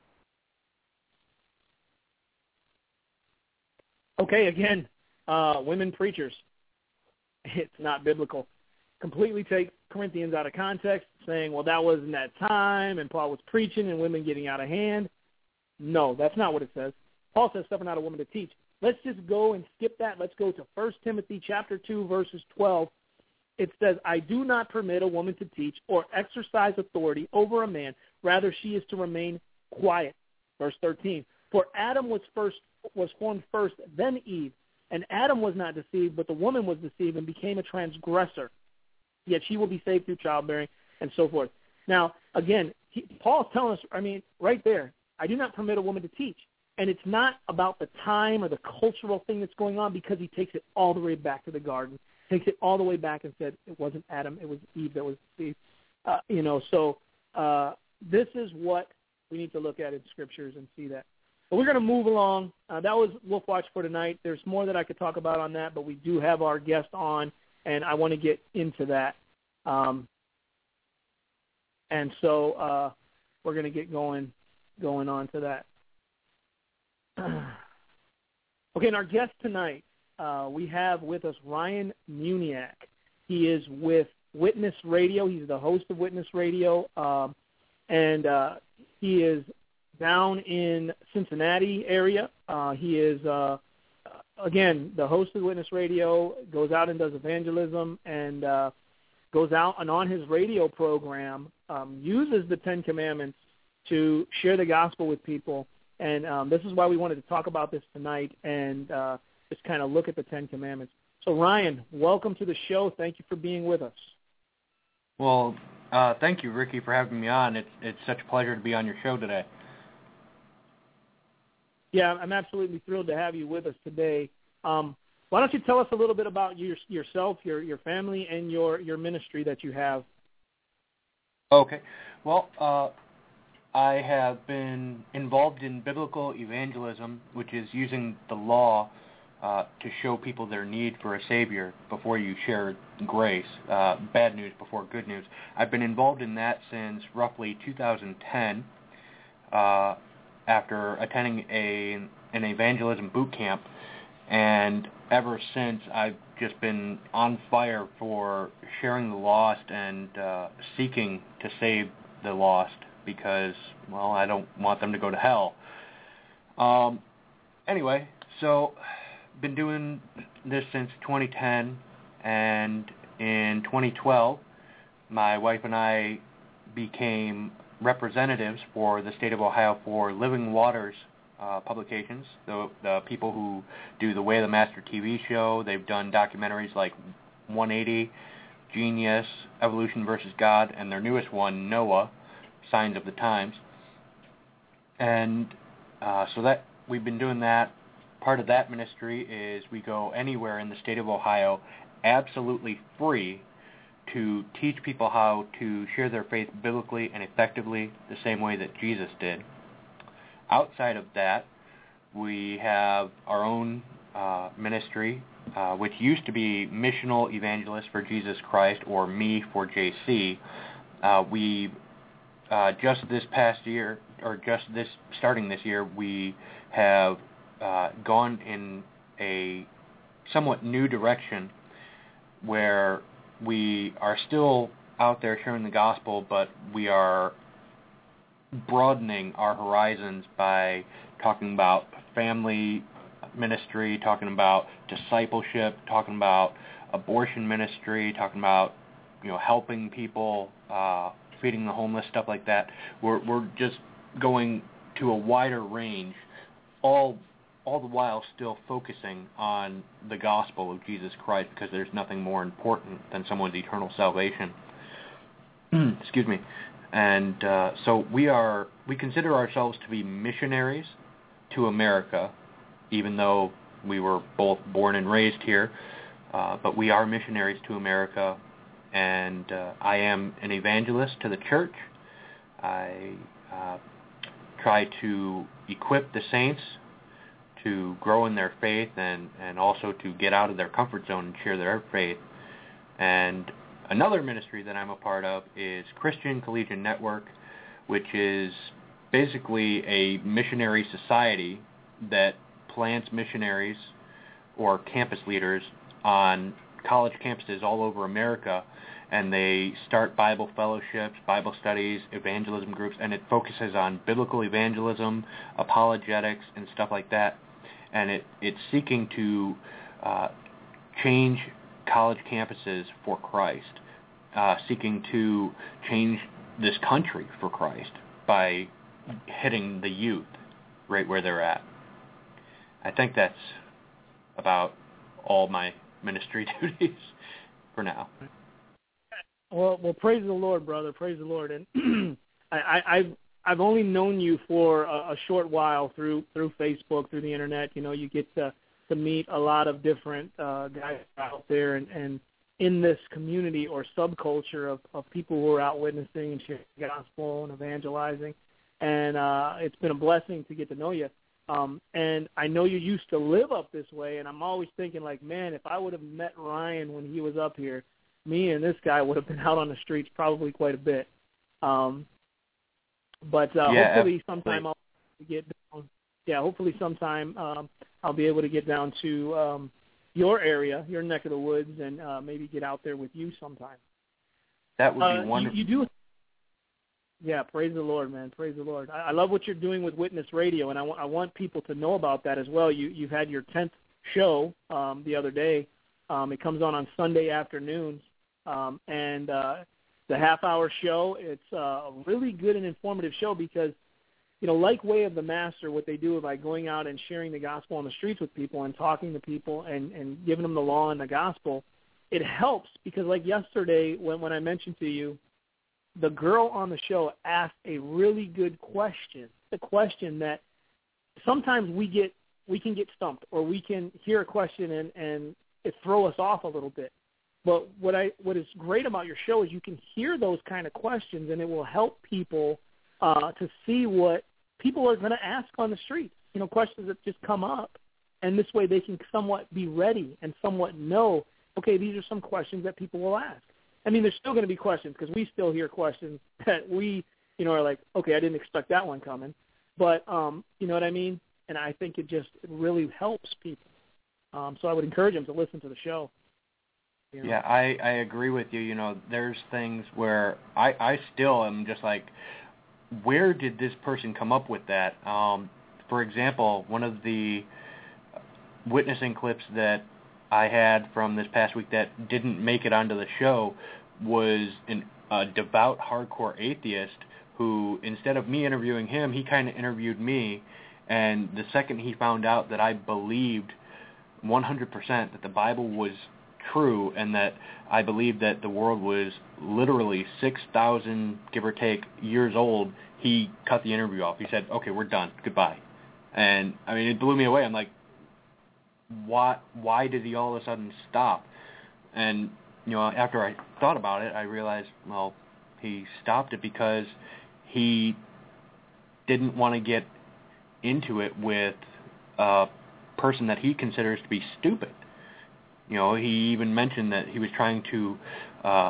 Okay, again, uh, women preachers. It's not biblical. Completely take Corinthians out of context, saying, well, that wasn't that time, and Paul was preaching and women getting out of hand. No, that's not what it says. Paul says, suffer not a woman to teach. Let's just go and skip that. Let's go to First Timothy chapter two, verses twelve. It says, I do not permit a woman to teach or exercise authority over a man. Rather, she is to remain quiet. Verse thirteen, for Adam was first was formed first, then Eve. And Adam was not deceived, but the woman was deceived and became a transgressor. Yet she will be saved through childbearing and so forth. Now, again, he, Paul's telling us, I mean, right there, I do not permit a woman to teach. And it's not about the time or the cultural thing that's going on, because he takes it all the way back to the garden, takes it all the way back and said it wasn't Adam, it was Eve that was deceived. Uh, you know, so uh, this is what we need to look at in scriptures and see that. But we're going to move along. Uh, that was Wolf Watch for tonight. There's more that I could talk about on that, but we do have our guest on, and I want to get into that. Um, and so uh, we're going to get going going on to that. Okay, and our guest tonight, uh, we have with us Ryan Muniak. He is with Witness Radio. He's the host of Witness Radio, um, and uh, he is down in Cincinnati area. Uh, he is, uh, again, the host of Witness Radio, goes out and does evangelism, and uh, goes out and on his radio program um, uses the Ten Commandments to share the gospel with people. And um, this is why we wanted to talk about this tonight and uh, just kind of look at the Ten Commandments. So, Ryan, welcome to the show. Thank you for being with us. Well, uh, thank you, Ricky, for having me on. It's it's such a pleasure to be on your show today. Yeah, I'm absolutely thrilled to have you with us today. Um, why don't you tell us a little bit about your, yourself, your your family, and your, your ministry that you have? Okay. Well, uh, I have been involved in biblical evangelism, which is using the law uh, to show people their need for a Savior before you share grace, uh, bad news before good news. I've been involved in that since roughly two thousand ten, uh, after attending a an evangelism boot camp, and ever since I've just been on fire for sharing the lost and uh, seeking to save the lost, because, well, I don't want them to go to hell. Um, anyway, so been doing this since twenty ten, and in twenty twelve, my wife and I became representatives for the state of Ohio for Living Waters uh, publications, the, the people who do the Way of the Master T V show. They've done documentaries like one eighty, Genius, Evolution versus God, and their newest one, Noah, Signs of the Times. And uh, so that we've been doing that. Part of that ministry is we go anywhere in the state of Ohio absolutely free to teach people how to share their faith biblically and effectively the same way that Jesus did. Outside of that, we have our own uh, ministry, uh, which used to be Missional Evangelist for Jesus Christ, or Me for J C. Uh, we uh, just this past year, or just this starting this year, we have uh, gone in a somewhat new direction where we are still out there sharing the gospel, but we are broadening our horizons by talking about family ministry, talking about discipleship, talking about abortion ministry, talking about, you know, helping people, uh, feeding the homeless, stuff like that. We're we're just going to a wider range, all all the while still focusing on the gospel of Jesus Christ, because there's nothing more important than someone's eternal salvation. Excuse me. And uh, so we are we consider ourselves to be missionaries to America, even though we were both born and raised here. Uh, but we are missionaries to America, and uh, I am an evangelist to the church. I uh, try to equip the saints to grow in their faith, and, and also to get out of their comfort zone and share their faith. And another ministry that I'm a part of is Christian Collegiate Network, which is basically a missionary society that plants missionaries or campus leaders on college campuses all over America, and they start Bible fellowships, Bible studies, evangelism groups, and it focuses on biblical evangelism, apologetics, and stuff like that. And it, it's seeking to uh, change college campuses for Christ, uh, seeking to change this country for Christ by hitting the youth right where they're at. I think that's about all my ministry duties for now. Well, well, praise the Lord, brother. Praise the Lord. And I, I, I've I've only known you for a, a short while through through Facebook, through the internet. You know, you get to to meet a lot of different uh, guys out there, and, and in this community or subculture of, of people who are out witnessing and sharing the gospel and evangelizing. And uh, it's been a blessing to get to know you. Um, and I know you used to live up this way, and I'm always thinking, like, man, if I would have met Ryan when he was up here, me and this guy would have been out on the streets probably quite a bit. Um, but uh, yeah, hopefully absolutely. sometime I'll get down. Yeah, hopefully sometime um, I'll be able to get down to um, your area, your neck of the woods, and uh, maybe get out there with you sometime. That would be uh, wonderful. You, you do. Yeah, praise the Lord, man. Praise the Lord. I, I love what you're doing with Witness Radio, and I, w- I want people to know about that as well. You, you've had your tenth show um, the other day. Um, it comes on on Sunday afternoons, um, and uh, the half-hour show, it's uh, a really good and informative show because, you know, like Way of the Master, what they do by going out and sharing the gospel on the streets with people and talking to people and, and giving them the law and the gospel, it helps because, like yesterday when, when I mentioned to you, the girl on the show asked a really good question, the question that sometimes we get, we can get stumped or we can hear a question and, and it throw us off a little bit. But what I what is great about your show is you can hear those kind of questions and it will help people uh, to see what people are going to ask on the street, you know, questions that just come up. And this way they can somewhat be ready and somewhat know, okay, these are some questions that people will ask. I mean, there's still going to be questions because we still hear questions that we, you know, are like, okay, I didn't expect that one coming. But, um, you know what I mean? And I think it just it really helps people. Um, so I would encourage them to listen to the show. You know? Yeah, I, I agree with you. You know, there's things where I, I still am just like, where did this person come up with that? Um, for example, one of the witnessing clips that I had from this past week that didn't make it onto the show was an, a devout hardcore atheist who, instead of me interviewing him, he kind of interviewed me. And the second he found out that I believed one hundred percent that the Bible was true and that I believed that the world was literally six thousand, give or take, years old, he cut the interview off. He said, okay, we're done. Goodbye. And, I mean, it blew me away. I'm like, why, why did he all of a sudden stop? And, you know, after I thought about it, I realized, well, he stopped it because he didn't want to get into it with a person that he considers to be stupid. You know, he even mentioned that he was trying to uh,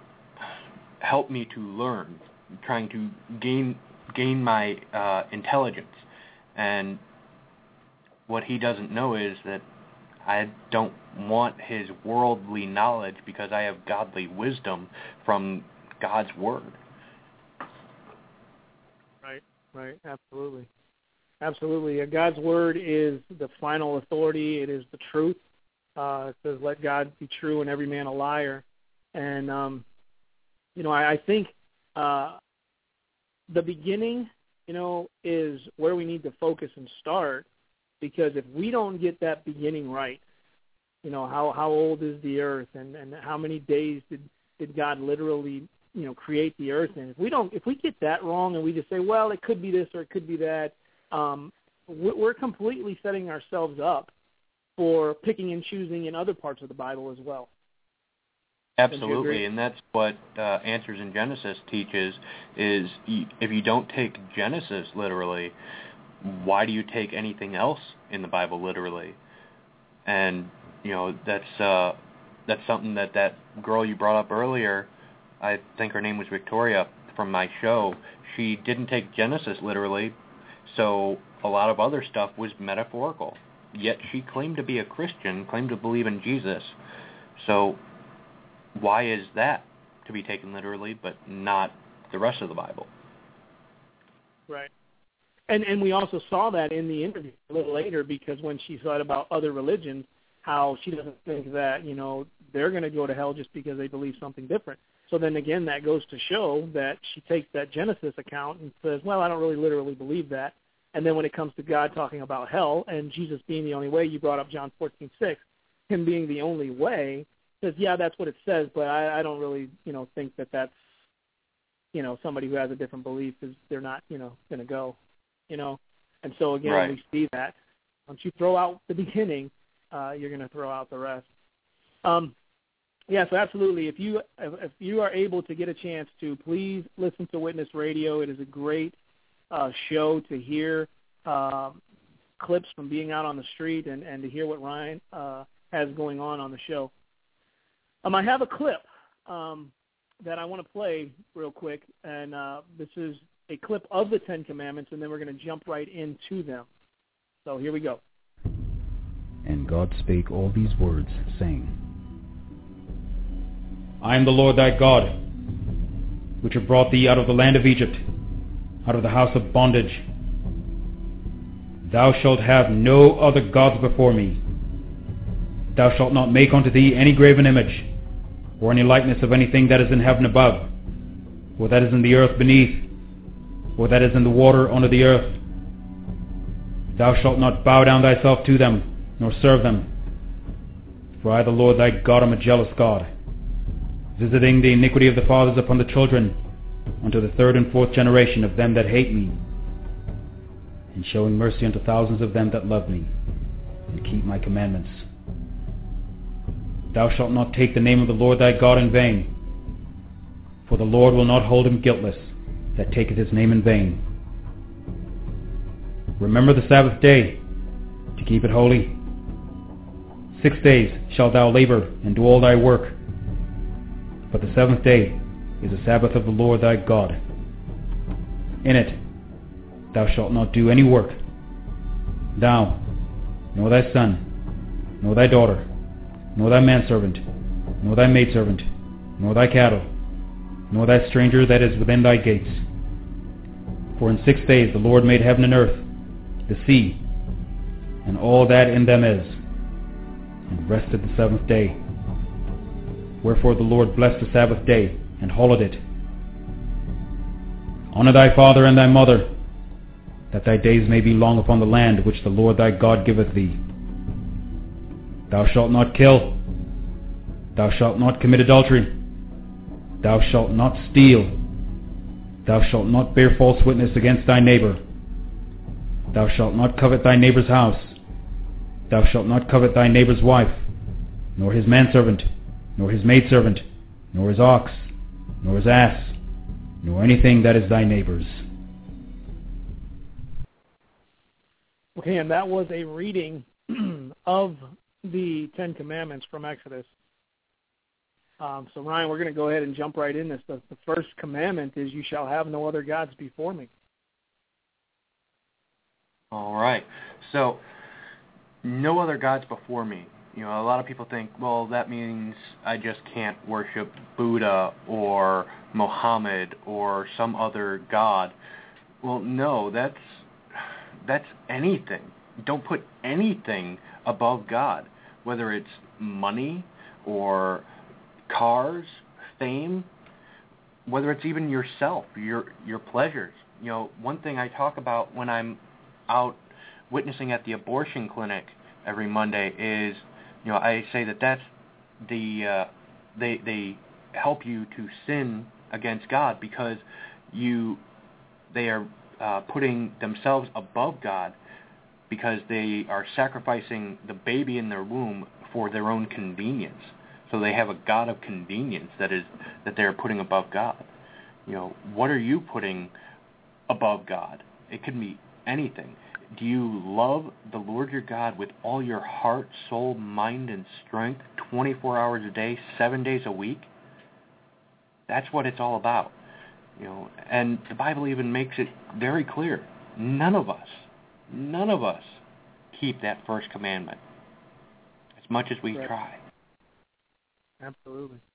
help me to learn, trying to gain gain my uh, intelligence. And what he doesn't know is that I don't want his worldly knowledge because I have godly wisdom from God's Word. Right, right, absolutely. Absolutely. God's Word is the final authority. It is the truth. Uh, it says, let God be true and every man a liar. And, um, you know, I, I think uh, the beginning, you know, is where we need to focus and start, because if we don't get that beginning right, you know, how, how old is the earth and, and how many days did, did God literally, you know, create the earth in? If we don't, if we get that wrong and we just say, well, it could be this or it could be that, um, we're completely setting ourselves up for picking and choosing in other parts of the Bible as well. Absolutely, and that's what uh, Answers in Genesis teaches, is if you don't take Genesis literally, why do you take anything else in the Bible literally? And, you know, that's uh, that's something that that girl you brought up earlier, I think her name was Victoria from my show, she didn't take Genesis literally, so a lot of other stuff was metaphorical. Yet she claimed to be a Christian, claimed to believe in Jesus. So why is that to be taken literally, but not the rest of the Bible? Right. And and we also saw that in the interview a little later, because when she said about other religions, how she doesn't think that, you know, they're going to go to hell just because they believe something different. So then again, that goes to show that she takes that Genesis account and says, well, I don't really literally believe that. And then when it comes to God talking about hell and Jesus being the only way, you brought up John fourteen six, him being the only way, says, yeah, that's what it says, but I, I don't really, you know, think that that's, you know, somebody who has a different belief is they're not, you know, going to go, you know. And so, again, right. we see that. Once you throw out the beginning, uh, you're going to throw out the rest. Um, yeah, so absolutely. If you if you are able to get a chance to, please listen to Witness Radio. It is a great uh, show to hear um, clips from being out on the street and, and to hear what Ryan uh, has going on on the show. Um, I have a clip um, that I want to play real quick, and uh, this is a clip of the Ten Commandments, and then we're going to jump right into them. So here we go. And God spake all these words, saying, I am the Lord thy God, which have brought thee out of the land of Egypt, out of the house of bondage. Thou shalt have no other gods before me. Thou shalt not make unto thee any graven image, or any likeness of anything that is in heaven above, or that is in the earth beneath, or that is in the water under the earth. Thou shalt not bow down thyself to them, nor serve them. For I, the Lord thy God, am a jealous God, visiting the iniquity of the fathers upon the children, unto the third and fourth generation of them that hate me, and showing mercy unto thousands of them that love me, and keep my commandments. Thou shalt not take the name of the Lord thy God in vain, for the Lord will not hold him guiltless that taketh his name in vain. Remember the Sabbath day, to keep it holy. Six days shalt thou labor and do all thy work, but the seventh day is the Sabbath of the Lord thy God. In it thou shalt not do any work, thou, nor thy son, nor thy daughter, nor thy manservant, nor thy maidservant, nor thy cattle, nor thy stranger that is within thy gates. For in six days the Lord made heaven and earth, the sea, and all that in them is, and rested the seventh day. Wherefore the Lord blessed the Sabbath day, and hallowed it. Honor thy father and thy mother, that thy days may be long upon the land which the Lord thy God giveth thee. Thou shalt not kill. Thou shalt not commit adultery. Thou shalt not steal. Thou shalt not bear false witness against thy neighbor. Thou shalt not covet thy neighbor's house. Thou shalt not covet thy neighbor's wife, nor his manservant, nor his maidservant, nor his ox, nor his ass, nor anything that is thy neighbor's. Okay, and that was a reading of the Ten Commandments from Exodus. Um, so, Ryan, we're going to go ahead and jump right in this. The, the first commandment is, you shall have no other gods before me. All right. So, no other gods before me. You know, a lot of people think, well, that means I just can't worship Buddha or Muhammad or some other god. Well, no, that's that's anything. Don't put anything above God, whether it's money or cars, fame, whether it's even yourself, your your pleasures. You know, one thing I talk about when I'm out witnessing at the abortion clinic every Monday is, you know, I say that that's the uh, they they help you to sin against God, because you they are uh, putting themselves above God, because they are sacrificing the baby in their womb for their own convenience. So they have a god of convenience that is that they are putting above God. You know, what are you putting above God? It could be anything. do you love the Lord your God with all your heart, soul, mind, and strength, twenty-four hours a day, seven days a week? That's what it's all about. You know, and the Bible even makes it very clear. None of us, none of us keep that first commandment as much as we right. try. Absolutely.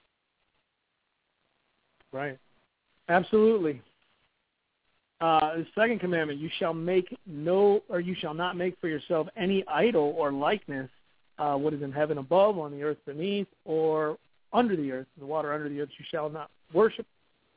Right. Absolutely. Uh, the second commandment, you shall make no, or you shall not make for yourself any idol or likeness, uh, what is in heaven above, on the earth beneath, or under the earth, the water under the earth, you shall not worship.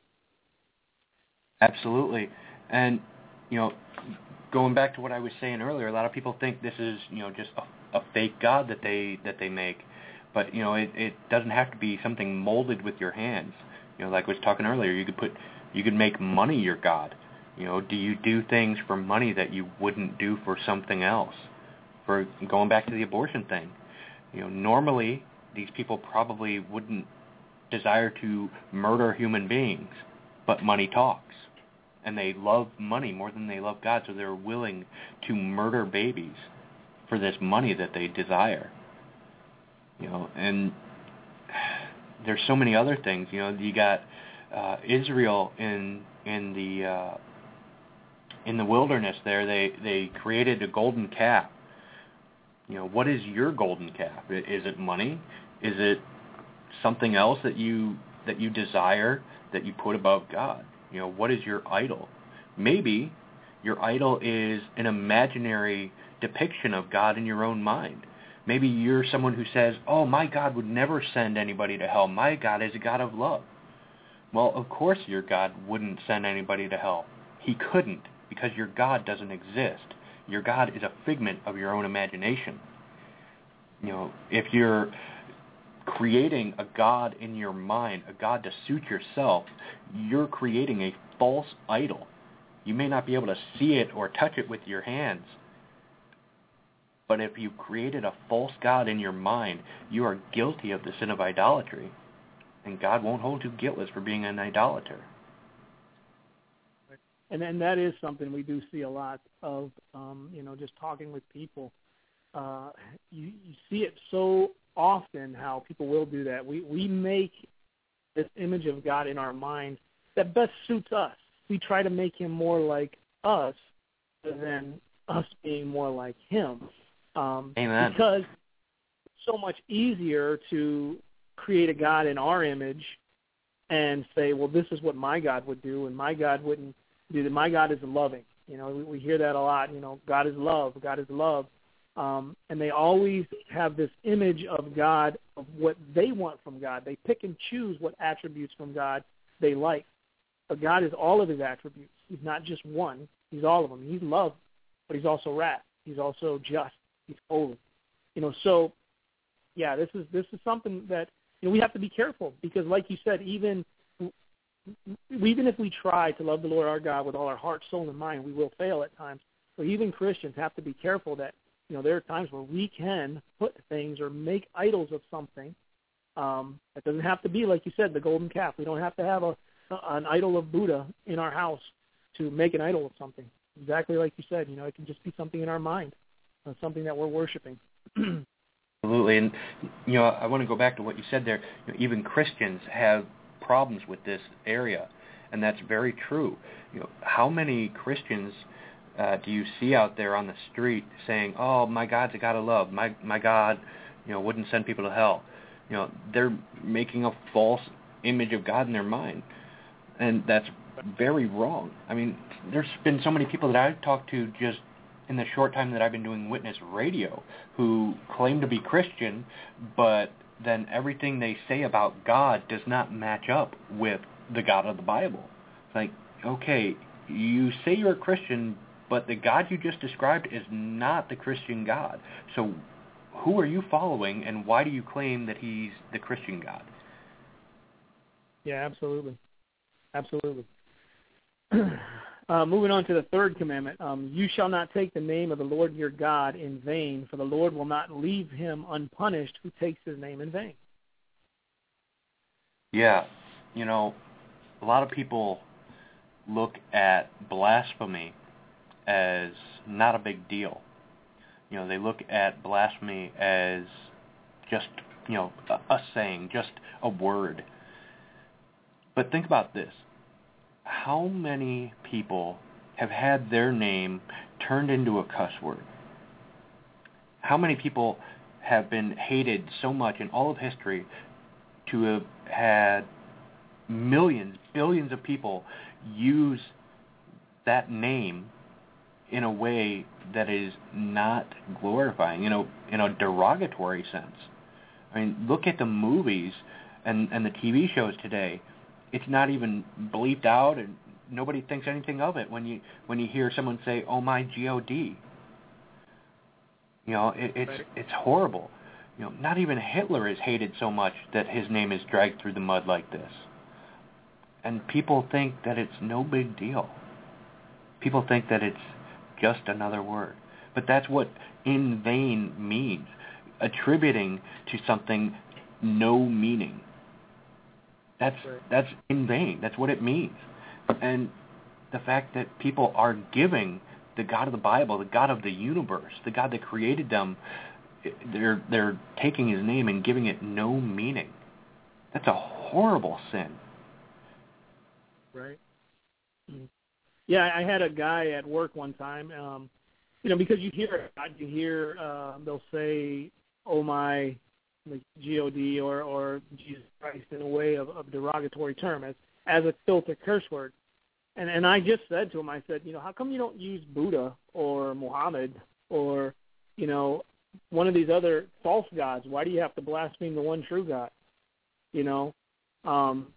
Absolutely. And, you know, going back to what I was saying earlier, a lot of people think this is, you know, just a, a fake God that they that they make. But, you know, it, it doesn't have to be something molded with your hands. You know, like I was talking earlier, you could put, you could make money your God. You know, do you do things for money that you wouldn't do for something else? For going back to the abortion thing, you know, normally these people probably wouldn't desire to murder human beings, but money talks. And they love money more than they love God, so they're willing to murder babies for this money that they desire. You know, and there's so many other things. You know, you got uh, Israel in in the uh, in the wilderness. There, they they created a golden calf. You know, what is your golden calf? Is it money? Is it something else that you that you desire that you put above God? You know, what is your idol? Maybe your idol is an imaginary depiction of God in your own mind. Maybe you're someone who says, oh, my God would never send anybody to hell. My God is a God of love. Well, of course your God wouldn't send anybody to hell. He couldn't, because your God doesn't exist. Your God is a figment of your own imagination. You know, if you're creating a God in your mind, a God to suit yourself, you're creating a false idol. You may not be able to see it or touch it with your hands, but if you created a false God in your mind, you are guilty of the sin of idolatry, and God won't hold you guiltless for being an idolater. And and that is something we do see a lot of, um, you know, just talking with people. Uh, you, you see it so often how people will do that. We we make this image of God in our minds that best suits us. We try to make him more like us than us being more like him. Um, Amen. Because it's so much easier to create a God in our image and say, well, this is what my God would do, and my God wouldn't do that. My God is loving. You know, we, we hear that a lot. You know, God is love. God is love. Um, and they always have this image of God, of what they want from God. They pick and choose what attributes from God they like. But God is all of his attributes. He's not just one. He's all of them. He's love, but he's also wrath. He's also just. He's holy. You know, so, yeah, this is this is something that, you know, we have to be careful because, like you said, even even if we try to love the Lord our God with all our heart, soul, and mind, we will fail at times. So even Christians have to be careful that, you know, there are times where we can put things or make idols of something. Um, it doesn't have to be, like you said, the golden calf. We don't have to have a an idol of Buddha in our house to make an idol of something. Exactly like you said, you know, it can just be something in our mind, uh, something that we're worshiping. Absolutely. And, you know, I want to go back to what you said there. You know, even Christians have problems with this area, and that's very true. You know, how many Christians uh, do you see out there on the street saying, "Oh, my God's a God of love. My my God, you know, wouldn't send people to hell." You know, they're making a false image of God in their mind, and that's very wrong. I mean, there's been so many people that I've talked to just in the short time that I've been doing Witness Radio who claim to be Christian, but then everything they say about God does not match up with the God of the Bible. It's like, okay, you say you're a Christian, but the God you just described is not the Christian God. So who are you following, and why do you claim that he's the Christian God? Yeah, absolutely. Absolutely. Uh, moving on to the third commandment, um, you shall not take the name of the Lord your God in vain, for the Lord will not leave him unpunished who takes his name in vain. Yeah, you know, a lot of people look at blasphemy as not a big deal. You know, they look at blasphemy as just, you know, a, a saying, just a word. But think about this. How many people have had their name turned into a cuss word? How many people have been hated so much in all of history to have had millions, billions of people use that name in a way that is not glorifying, you know, in a derogatory sense? I mean, look at the movies and, and the T V shows today. It's not even bleeped out, and nobody thinks anything of it when you when you hear someone say, "Oh my G O D." You know, it, it's right. it's horrible. You know, not even Hitler is hated so much that his name is dragged through the mud like this. And people think that it's no big deal. People think that it's just another word. But that's what in vain means, attributing to something no meaning. That's right. that's in vain. That's what it means. And the fact that people are giving the God of the Bible, the God of the universe, the God that created them, they're they're taking his name and giving it no meaning. That's a horrible sin. Right. Yeah, I had a guy at work one time, um, you know, because you hear you hear uh, they'll say, "Oh my," like G O D or or Jesus Christ in a way of, of derogatory term as as a filter curse word. And and I just said to him, I said, you know, how come you don't use Buddha or Muhammad or, you know, one of these other false gods? Why do you have to blaspheme the one true God? You know, um,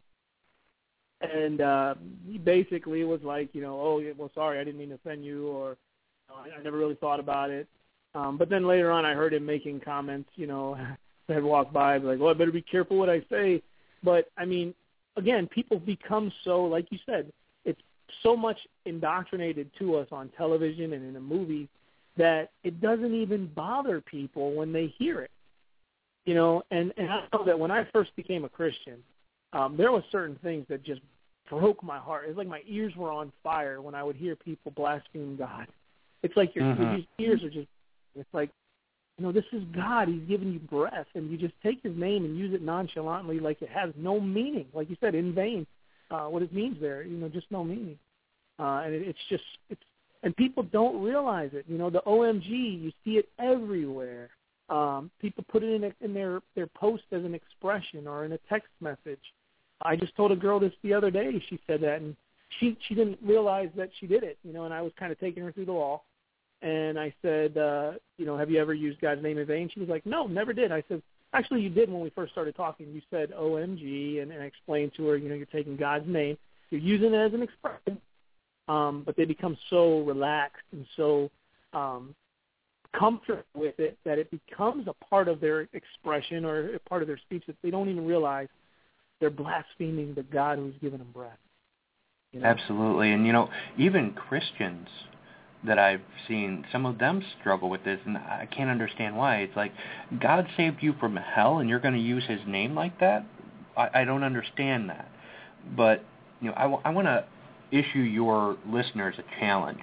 and uh, he basically was like, you know, oh, well, sorry, I didn't mean to offend you, or I, I never really thought about it. Um, but then later on, I heard him making comments, you know, that had walked by, like, well, I better be careful what I say. But I mean, again, people become so, like you said, it's so much indoctrinated to us on television and in a movie that it doesn't even bother people when they hear it. You know, and, and I know that when I first became a Christian, um, there were certain things that just broke my heart. It's like my ears were on fire when I would hear people blaspheme God. It's like your, mm-hmm. your ears are just, it's like, you know, this is God. He's giving you breath, and you just take his name and use it nonchalantly like it has no meaning. Like you said, in vain, uh, what it means there, you know, just no meaning. Uh, and it, it's just, it's, and people don't realize it. You know, the O M G, you see it everywhere. Um, people put it in, a, in their, their post as an expression or in a text message. I just told a girl this the other day. She said that, and she she didn't realize that she did it, you know, and I was kind of taking her through the law. And I said, uh, you know, have you ever used God's name in vain? She was like, no, never did. I said, actually, you did when we first started talking. You said O M G, and, and I explained to her, you know, you're taking God's name. You're using it as an expression, um, but they become so relaxed and so um, comfortable with it that it becomes a part of their expression or a part of their speech that they don't even realize they're blaspheming the God who's given them breath. You know? Absolutely. And, you know, even Christians that I've seen, some of them struggle with this, and I can't understand why. It's like, God saved you from hell, and you're going to use his name like that? I, I don't understand that. But, you know, I, w- I want to issue your listeners a challenge.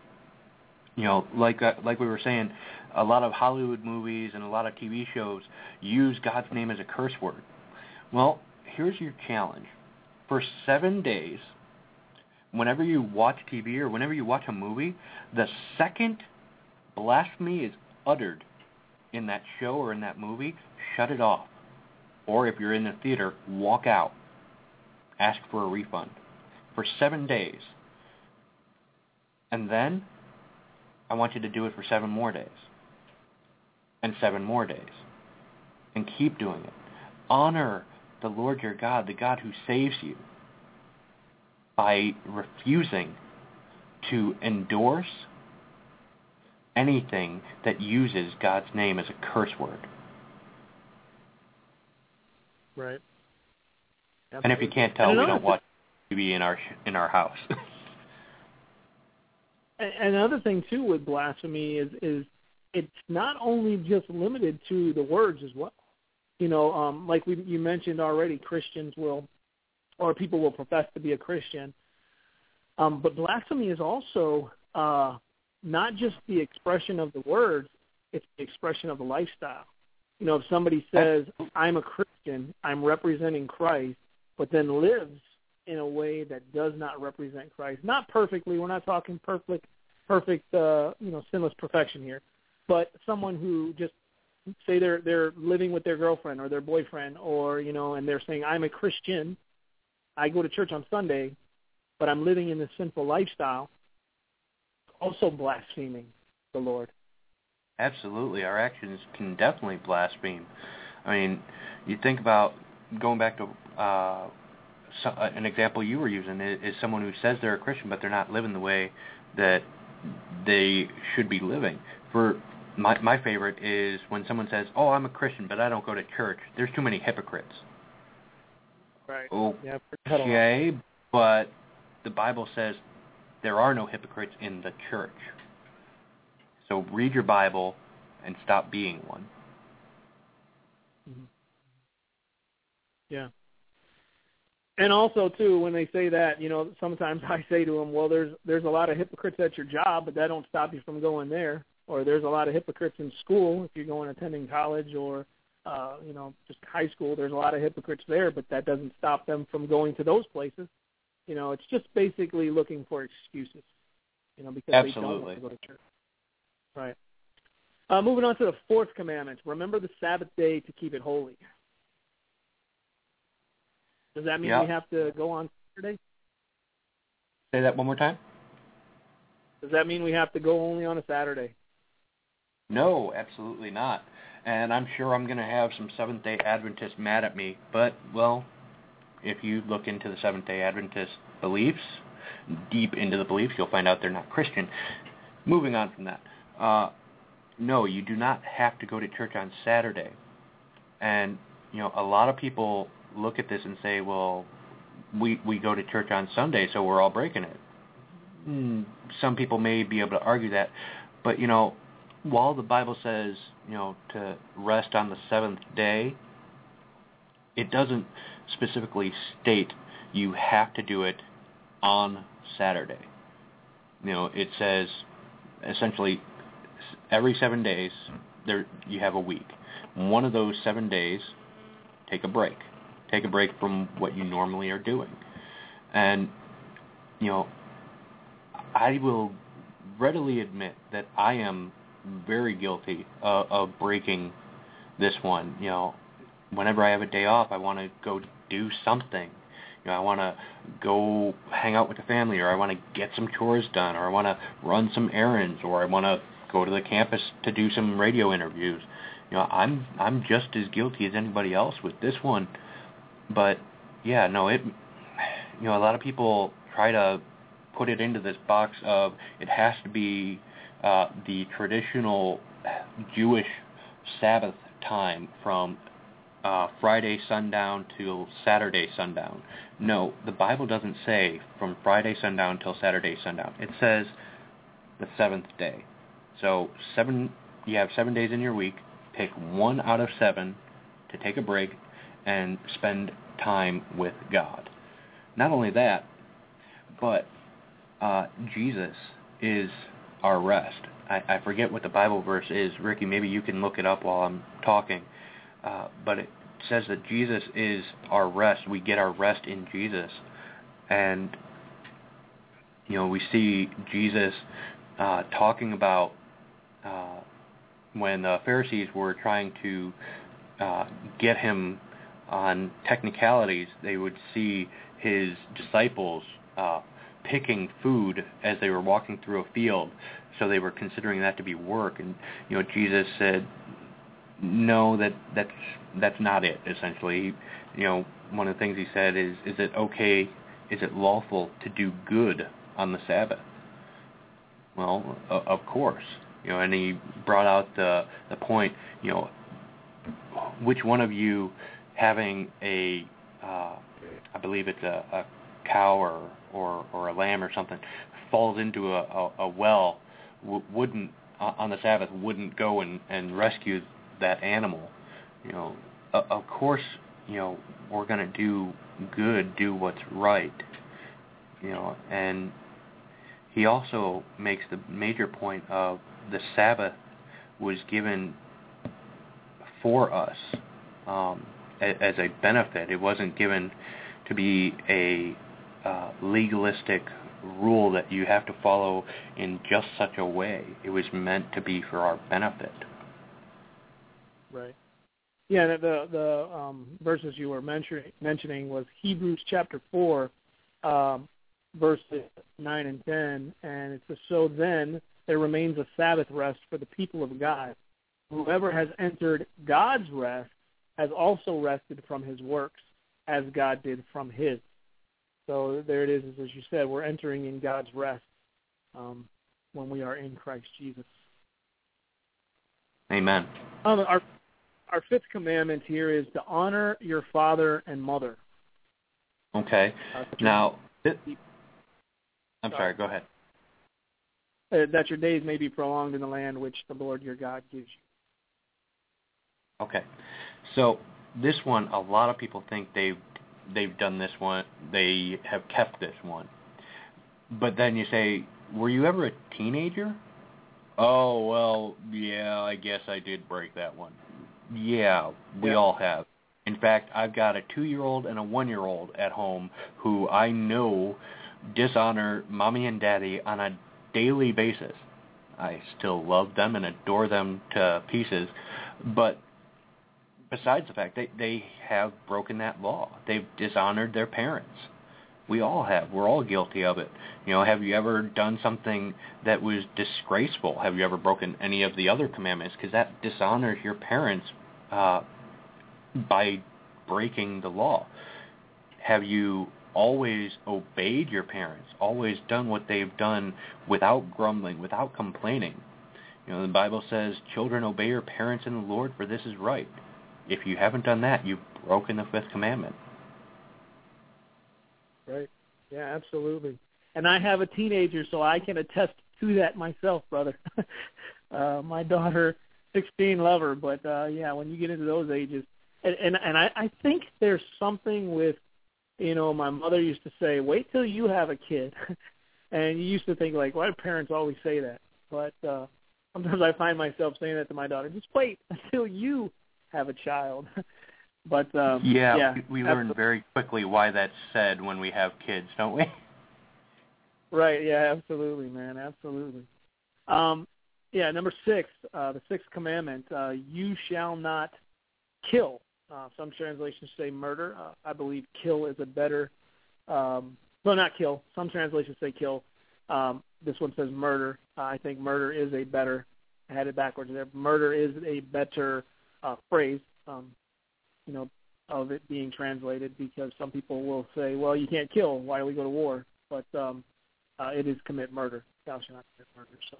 You know, like uh, like we were saying, a lot of Hollywood movies and a lot of T V shows use God's name as a curse word. Well, here's your challenge. For seven days, whenever you watch T V or whenever you watch a movie, the second blasphemy is uttered in that show or in that movie, shut it off. Or if you're in the theater, walk out. Ask for a refund. For seven days. And then, I want you to do it for seven more days. And seven more days. And keep doing it. Honor the Lord your God, the God who saves you, by refusing to endorse anything that uses God's name as a curse word. Right. Absolutely. And if you can't tell, we don't watch T V in our in our house. And another thing too with blasphemy is is it's not only just limited to the words as well. You know, um, like we you mentioned already, Christians will, or people will profess to be a Christian. Um, but blasphemy is also uh, not just the expression of the words, it's the expression of the lifestyle. You know, if somebody says, I'm a Christian, I'm representing Christ, but then lives in a way that does not represent Christ, not perfectly, we're not talking perfect, perfect, uh, you know, sinless perfection here, but someone who just, say they're they're living with their girlfriend or their boyfriend, or, you know, and they're saying, I'm a Christian, I go to church on Sunday, but I'm living in this sinful lifestyle, also blaspheming the Lord. Absolutely. Our actions can definitely blaspheme. I mean, you think about going back to uh, so, uh, an example you were using is, is someone who says they're a Christian, but they're not living the way that they should be living. For my, my favorite is when someone says, oh, I'm a Christian, but I don't go to church. There's too many hypocrites. Right. Okay, yeah, but the Bible says there are no hypocrites in the church. So read your Bible and stop being one. Mm-hmm. Yeah. And also, too, when they say that, you know, sometimes I say to them, well, there's there's a lot of hypocrites at your job, but that don't stop you from going there. Or there's a lot of hypocrites in school if you're going attending college or, uh, you know, just high school. There's a lot of hypocrites there, but that doesn't stop them from going to those places. You know, it's just basically looking for excuses, you know, because Absolutely. they don't want to go to church. Right. Uh, moving on to the fourth commandment. Remember the Sabbath day to keep it holy. Does that mean yep. we have to go on Saturday? Say that one more time. Does that mean we have to go only on a Saturday? No, absolutely not. And I'm sure I'm going to have some Seventh-day Adventists mad at me. But, well, if you look into the Seventh-day Adventist beliefs, deep into the beliefs, you'll find out they're not Christian. Moving on from that. Uh, no, you do not have to go to church on Saturday. And, you know, a lot of people look at this and say, well, we we go to church on Sunday, so we're all breaking it. Mm, some people may be able to argue that. But, you know, while the Bible says, you know, to rest on the seventh day, it doesn't specifically state you have to do it on Saturday. You know, it says essentially every seven days there you have a week. One of those seven days, take a break. Take a break from what you normally are doing. And, you know, I will readily admit that I am very guilty of, of breaking this one. You know, whenever I have a day off, I want to go do something. You know, I want to go hang out with the family, or I want to get some chores done, or I want to run some errands, or I want to go to the campus to do some radio interviews. You know, I'm I'm just as guilty as anybody else with this one. But yeah, no, it. You know, a lot of people try to put it into this box of it has to be uh, the traditional Jewish Sabbath time from uh, Friday sundown till Saturday sundown. No, the Bible doesn't say from Friday sundown till Saturday sundown. It says the seventh day. So seven, you have seven days in your week. Pick one out of seven to take a break and spend time with God. Not only that, but uh, Jesus is our rest. I, I forget what the Bible verse is. Ricky, maybe you can look it up while I'm talking. Uh, but it says that Jesus is our rest. We get our rest in Jesus. And, you know, we see Jesus uh, talking about uh, when the Pharisees were trying to uh, get him on technicalities, they would see his disciples uh, picking food as they were walking through a field, so they were considering that to be work. And you know, Jesus said, "No, that that's that's not it." Essentially, you know, one of the things he said is, "Is it okay? Is it lawful to do good on the Sabbath?" Well, uh, of course, you know, and he brought out the the point, you know, which one of you having a, uh, I believe it's a, a cow or, or or a lamb or something, falls into a, a, a well, w- wouldn't uh, on the Sabbath wouldn't go and, and rescue that animal. You know, uh, of course, you know, we're going to do good, do what's right. You know, and he also makes the major point of the Sabbath was given for us um, as a benefit. It wasn't given to be a uh, legalistic rule that you have to follow in just such a way. It was meant to be for our benefit. Right. Yeah, the the um, verses you were mentioning mentioning was Hebrews chapter four, um, verses nine and ten, and it says, "So then there remains a Sabbath rest for the people of God. Whoever has entered God's rest has also rested from his works, as God did from his." So there it is, as you said, we're entering in God's rest um, when we are in Christ Jesus. Amen. Um, our our fifth commandment here is to honor your father and mother. Okay. Uh, now, it, I'm sorry, go ahead. Uh, that your days may be prolonged in the land which the Lord your God gives you. Okay. So this one, a lot of people think they've, they've done this one, they have kept this one. But then you say, were you ever a teenager? Oh, well, yeah, I guess I did break that one. Yeah, we yeah. all have. In fact, I've got a two-year-old and a one-year-old at home who I know dishonor mommy and daddy on a daily basis. I still love them and adore them to pieces, but besides the fact, they, they have broken that law. They've dishonored their parents. We all have. We're all guilty of it. You know, have you ever done something that was disgraceful? Have you ever broken any of the other commandments? Because that dishonors your parents uh, by breaking the law. Have you always obeyed your parents, always done what they've done without grumbling, without complaining? You know, the Bible says, children, obey your parents in the Lord, for this is right. If you haven't done that, you've broken the fifth commandment. Right. Yeah, absolutely. And I have a teenager, so I can attest to that myself, brother. uh, my daughter, sixteen, love her, but uh, yeah, when you get into those ages, and and, and I, I think there's something with, you know, my mother used to say, wait till you have a kid. And you used to think, like, why do parents always say that? But uh, sometimes I find myself saying that to my daughter, just wait until you have a child. But um, yeah, yeah, we, we learn very quickly why that's said when we have kids, don't we? Right. Yeah. Absolutely, man. Absolutely. Um, yeah. Number six, uh, the sixth commandment: uh, "You shall not kill." Uh, some translations say murder. Uh, I believe kill is a better. Um, no, not kill. Some translations say kill. Um, this one says murder. Uh, I think murder is a better. I had it backwards there. Murder is a better uh, phrase. Um, you know, of it being translated, because some people will say, well, you can't kill. Why do we go to war? But um, uh, it is commit murder. Thou shalt not commit murder. So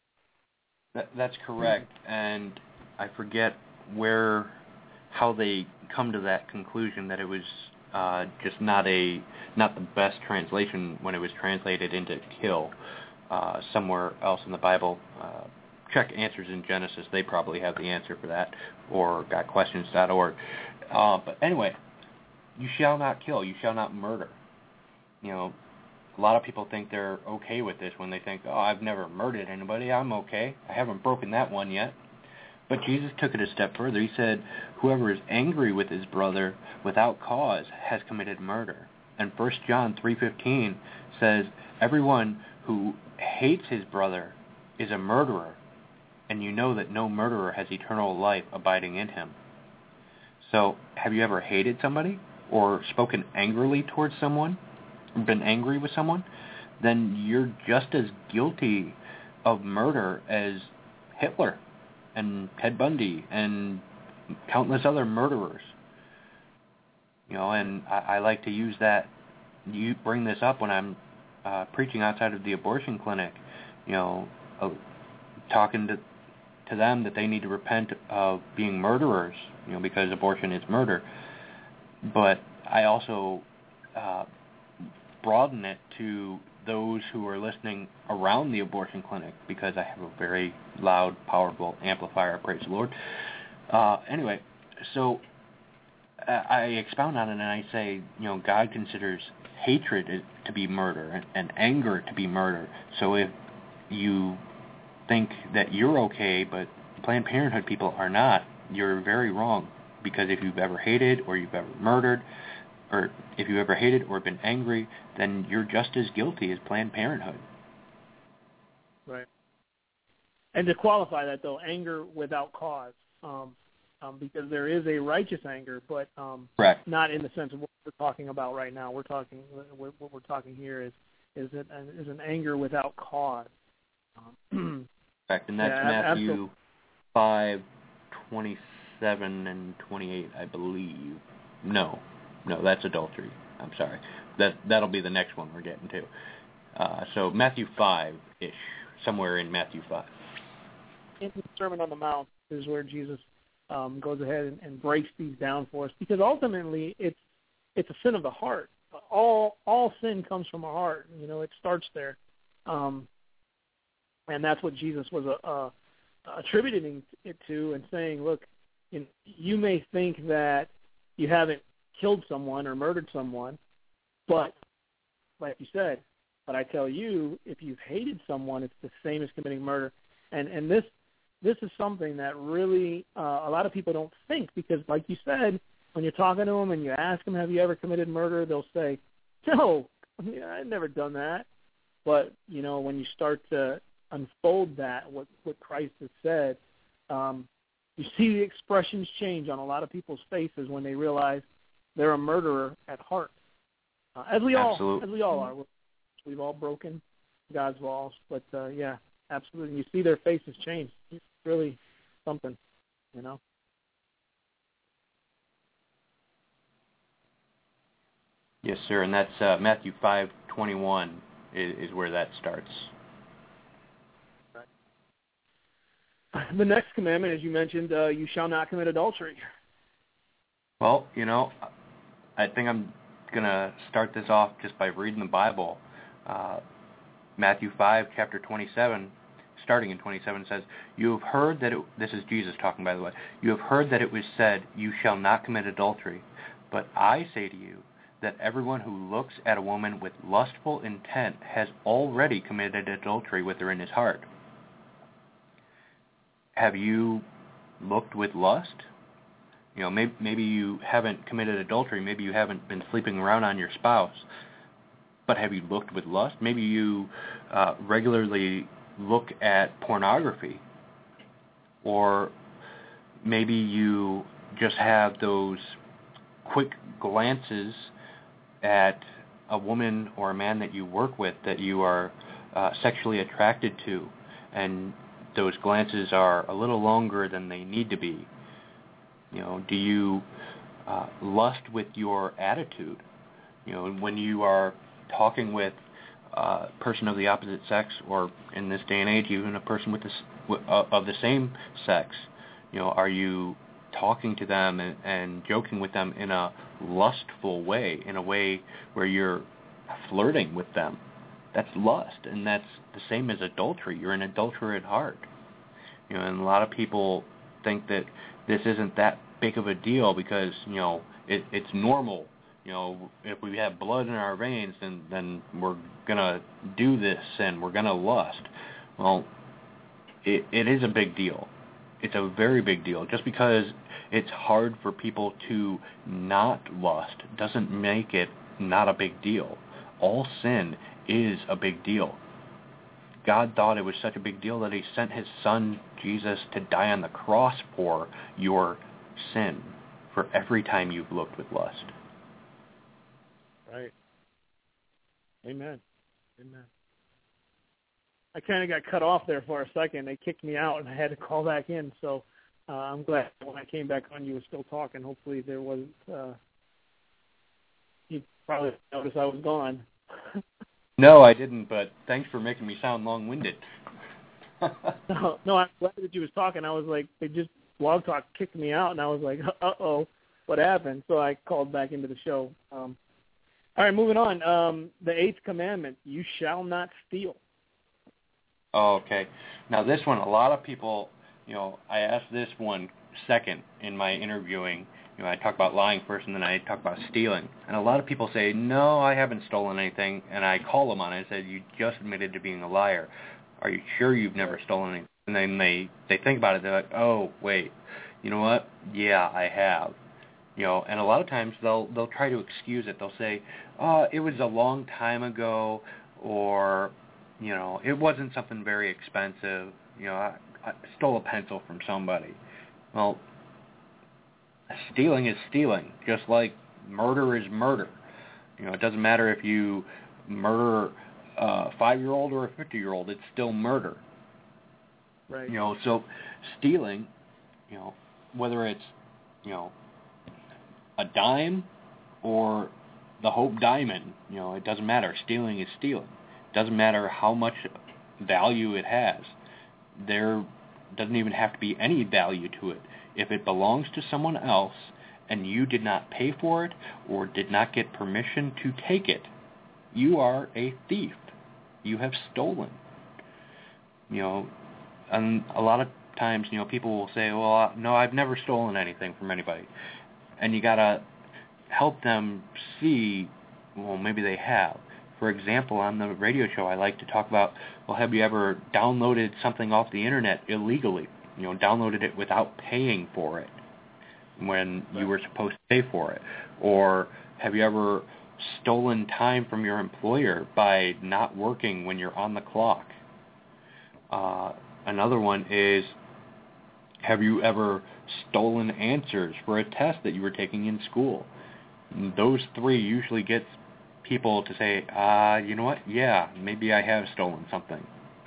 that, that's correct. Mm-hmm. And I forget where, how they come to that conclusion that it was uh, just not a, not the best translation when it was translated into kill uh, somewhere else in the Bible. Uh, check Answers in Genesis. They probably have the answer for that, or got questions dot org. Uh, but anyway, you shall not kill, you shall not murder. You know, a lot of people think they're okay with this when they think, oh, I've never murdered anybody, I'm okay. I haven't broken that one yet. But Jesus took it a step further. He said, whoever is angry with his brother without cause has committed murder. And First John three fifteen says, everyone who hates his brother is a murderer, and you know that no murderer has eternal life abiding in him. So, have you ever hated somebody or spoken angrily towards someone, or been angry with someone? Then you're just as guilty of murder as Hitler and Ted Bundy and countless other murderers. You know, and I, I like to use that, you bring this up when I'm uh, preaching outside of the abortion clinic, you know, uh, talking to to them that they need to repent of being murderers, you know, because abortion is murder. But I also uh, broaden it to those who are listening around the abortion clinic, because I have a very loud, powerful amplifier, praise the Lord. Uh, anyway, so I expound on it and I say, you know, God considers hatred to be murder and, and anger to be murder. So if you think that you're okay, but Planned Parenthood people are not, you're very wrong. Because if you've ever hated or you've ever murdered, or if you've ever hated or been angry, then you're just as guilty as Planned Parenthood. Right. And to qualify that, though, anger without cause, um, um, because there is a righteous anger, but um, not in the sense of what we're talking about right now. We're talking what we're talking here is is it is an anger without cause. Um, Correct, and that's yeah, Matthew absolutely. five twenty-seven and twenty-eight, I believe. No, no, that's adultery. I'm sorry. That that'll be the next one we're getting to. Uh, so Matthew five ish, somewhere in Matthew five. In the Sermon on the Mount is where Jesus um, goes ahead and, and breaks these down for us, because ultimately it's it's a sin of the heart. All all sin comes from our heart. You know, it starts there, um, and that's what Jesus was uh, uh, attributing it to, and saying, look, you know, you may think that you haven't killed someone or murdered someone, but like you said, but I tell you, if you've hated someone, it's the same as committing murder. And and this this is something that really uh, a lot of people don't think, because, like you said, when you're talking to them and you ask them, have you ever committed murder, they'll say, no, I mean, I've never done that. But, you know, when you start to unfold that, what, what Christ has said, um, you see the expressions change on a lot of people's faces when they realize they're a murderer at heart, uh, as we Absolutely. all as we all are. We've all broken God's laws, but uh, yeah, absolutely. You see their faces change. It's really something, you know. Yes, sir, and that's uh, Matthew five twenty-one is, is where that starts. The next commandment, as you mentioned, uh, you shall not commit adultery. Well, you know, I think I'm going to start this off just by reading the Bible. Uh, Matthew five, chapter twenty-seven, starting in twenty-seven, says, You have heard that it, this is Jesus talking, by the way, you have heard that it was said, you shall not commit adultery. But I say to you that everyone who looks at a woman with lustful intent has already committed adultery with her in his heart. Have you looked with lust? You know, maybe, maybe you haven't committed adultery. Maybe you haven't been sleeping around on your spouse. But have you looked with lust? Maybe you uh, regularly look at pornography. Or maybe you just have those quick glances at a woman or a man that you work with that you are uh, sexually attracted to, and those glances are a little longer than they need to be. You know, do you uh, lust with your attitude? You know, when you are talking with a person of the opposite sex, or in this day and age, even a person with this, uh, of the same sex, you know, are you talking to them and, and joking with them in a lustful way, in a way where you're flirting with them? That's lust, and that's the same as adultery. You're an adulterer at heart. You know, and a lot of people think that this isn't that big of a deal because, you know, it, it's normal. You know, if we have blood in our veins, then, then we're going to do this and we're going to lust. Well, it, it is a big deal. It's a very big deal. Just because it's hard for people to not lust doesn't make it not a big deal. All sin is a big deal. God thought it was such a big deal that he sent his son, Jesus, to die on the cross for your sin, for every time you've looked with lust. Right. Amen. Amen. I kind of got cut off there for a second. They kicked me out, and I had to call back in. So uh, I'm glad when I came back on, you were still talking. Hopefully there wasn't uh, – you probably noticed I was gone. No, I didn't, but thanks for making me sound long-winded. no, no, I'm glad that you was talking. I was like, they just Blog Talk kicked me out, and I was like, uh-oh, what happened? So I called back into the show. Um, all right, moving on. Um, the eighth commandment, you shall not steal. Oh, okay. Now this one, a lot of people, you know, I asked this one second in my interviewing, You know, I talk about lying first, and then I talk about stealing. And a lot of people say, no, I haven't stolen anything, and I call them on it and say, you just admitted to being a liar. Are you sure you've never stolen anything? And then they, they think about it, they're like, oh, wait, you know what? Yeah, I have. You know, and a lot of times they'll they'll try to excuse it. They'll say, oh, it was a long time ago, or, you know, it wasn't something very expensive. You know, I, I stole a pencil from somebody. Well, stealing is stealing, just like murder is murder. You know, it doesn't matter if you murder a five-year-old or a fifty-year-old, it's still murder. Right. You know, so stealing, you know, whether it's, you know, a dime or the Hope Diamond, you know, it doesn't matter. Stealing is stealing. It doesn't matter how much value it has. There doesn't even have to be any value to it. If it belongs to someone else and you did not pay for it or did not get permission to take it, you are a thief. You have stolen. You know, and a lot of times, you know, people will say, well, no, I've never stolen anything from anybody. And you got to help them see, well, maybe they have. For example, on the radio show, I like to talk about, well, have you ever downloaded something off the internet illegally? You know, downloaded it without paying for it when you were supposed to pay for it? Or have you ever stolen time from your employer by not working when you're on the clock? Uh, another one is, have you ever stolen answers for a test that you were taking in school? Those three usually get people to say, uh, you know what, yeah, maybe I have stolen something.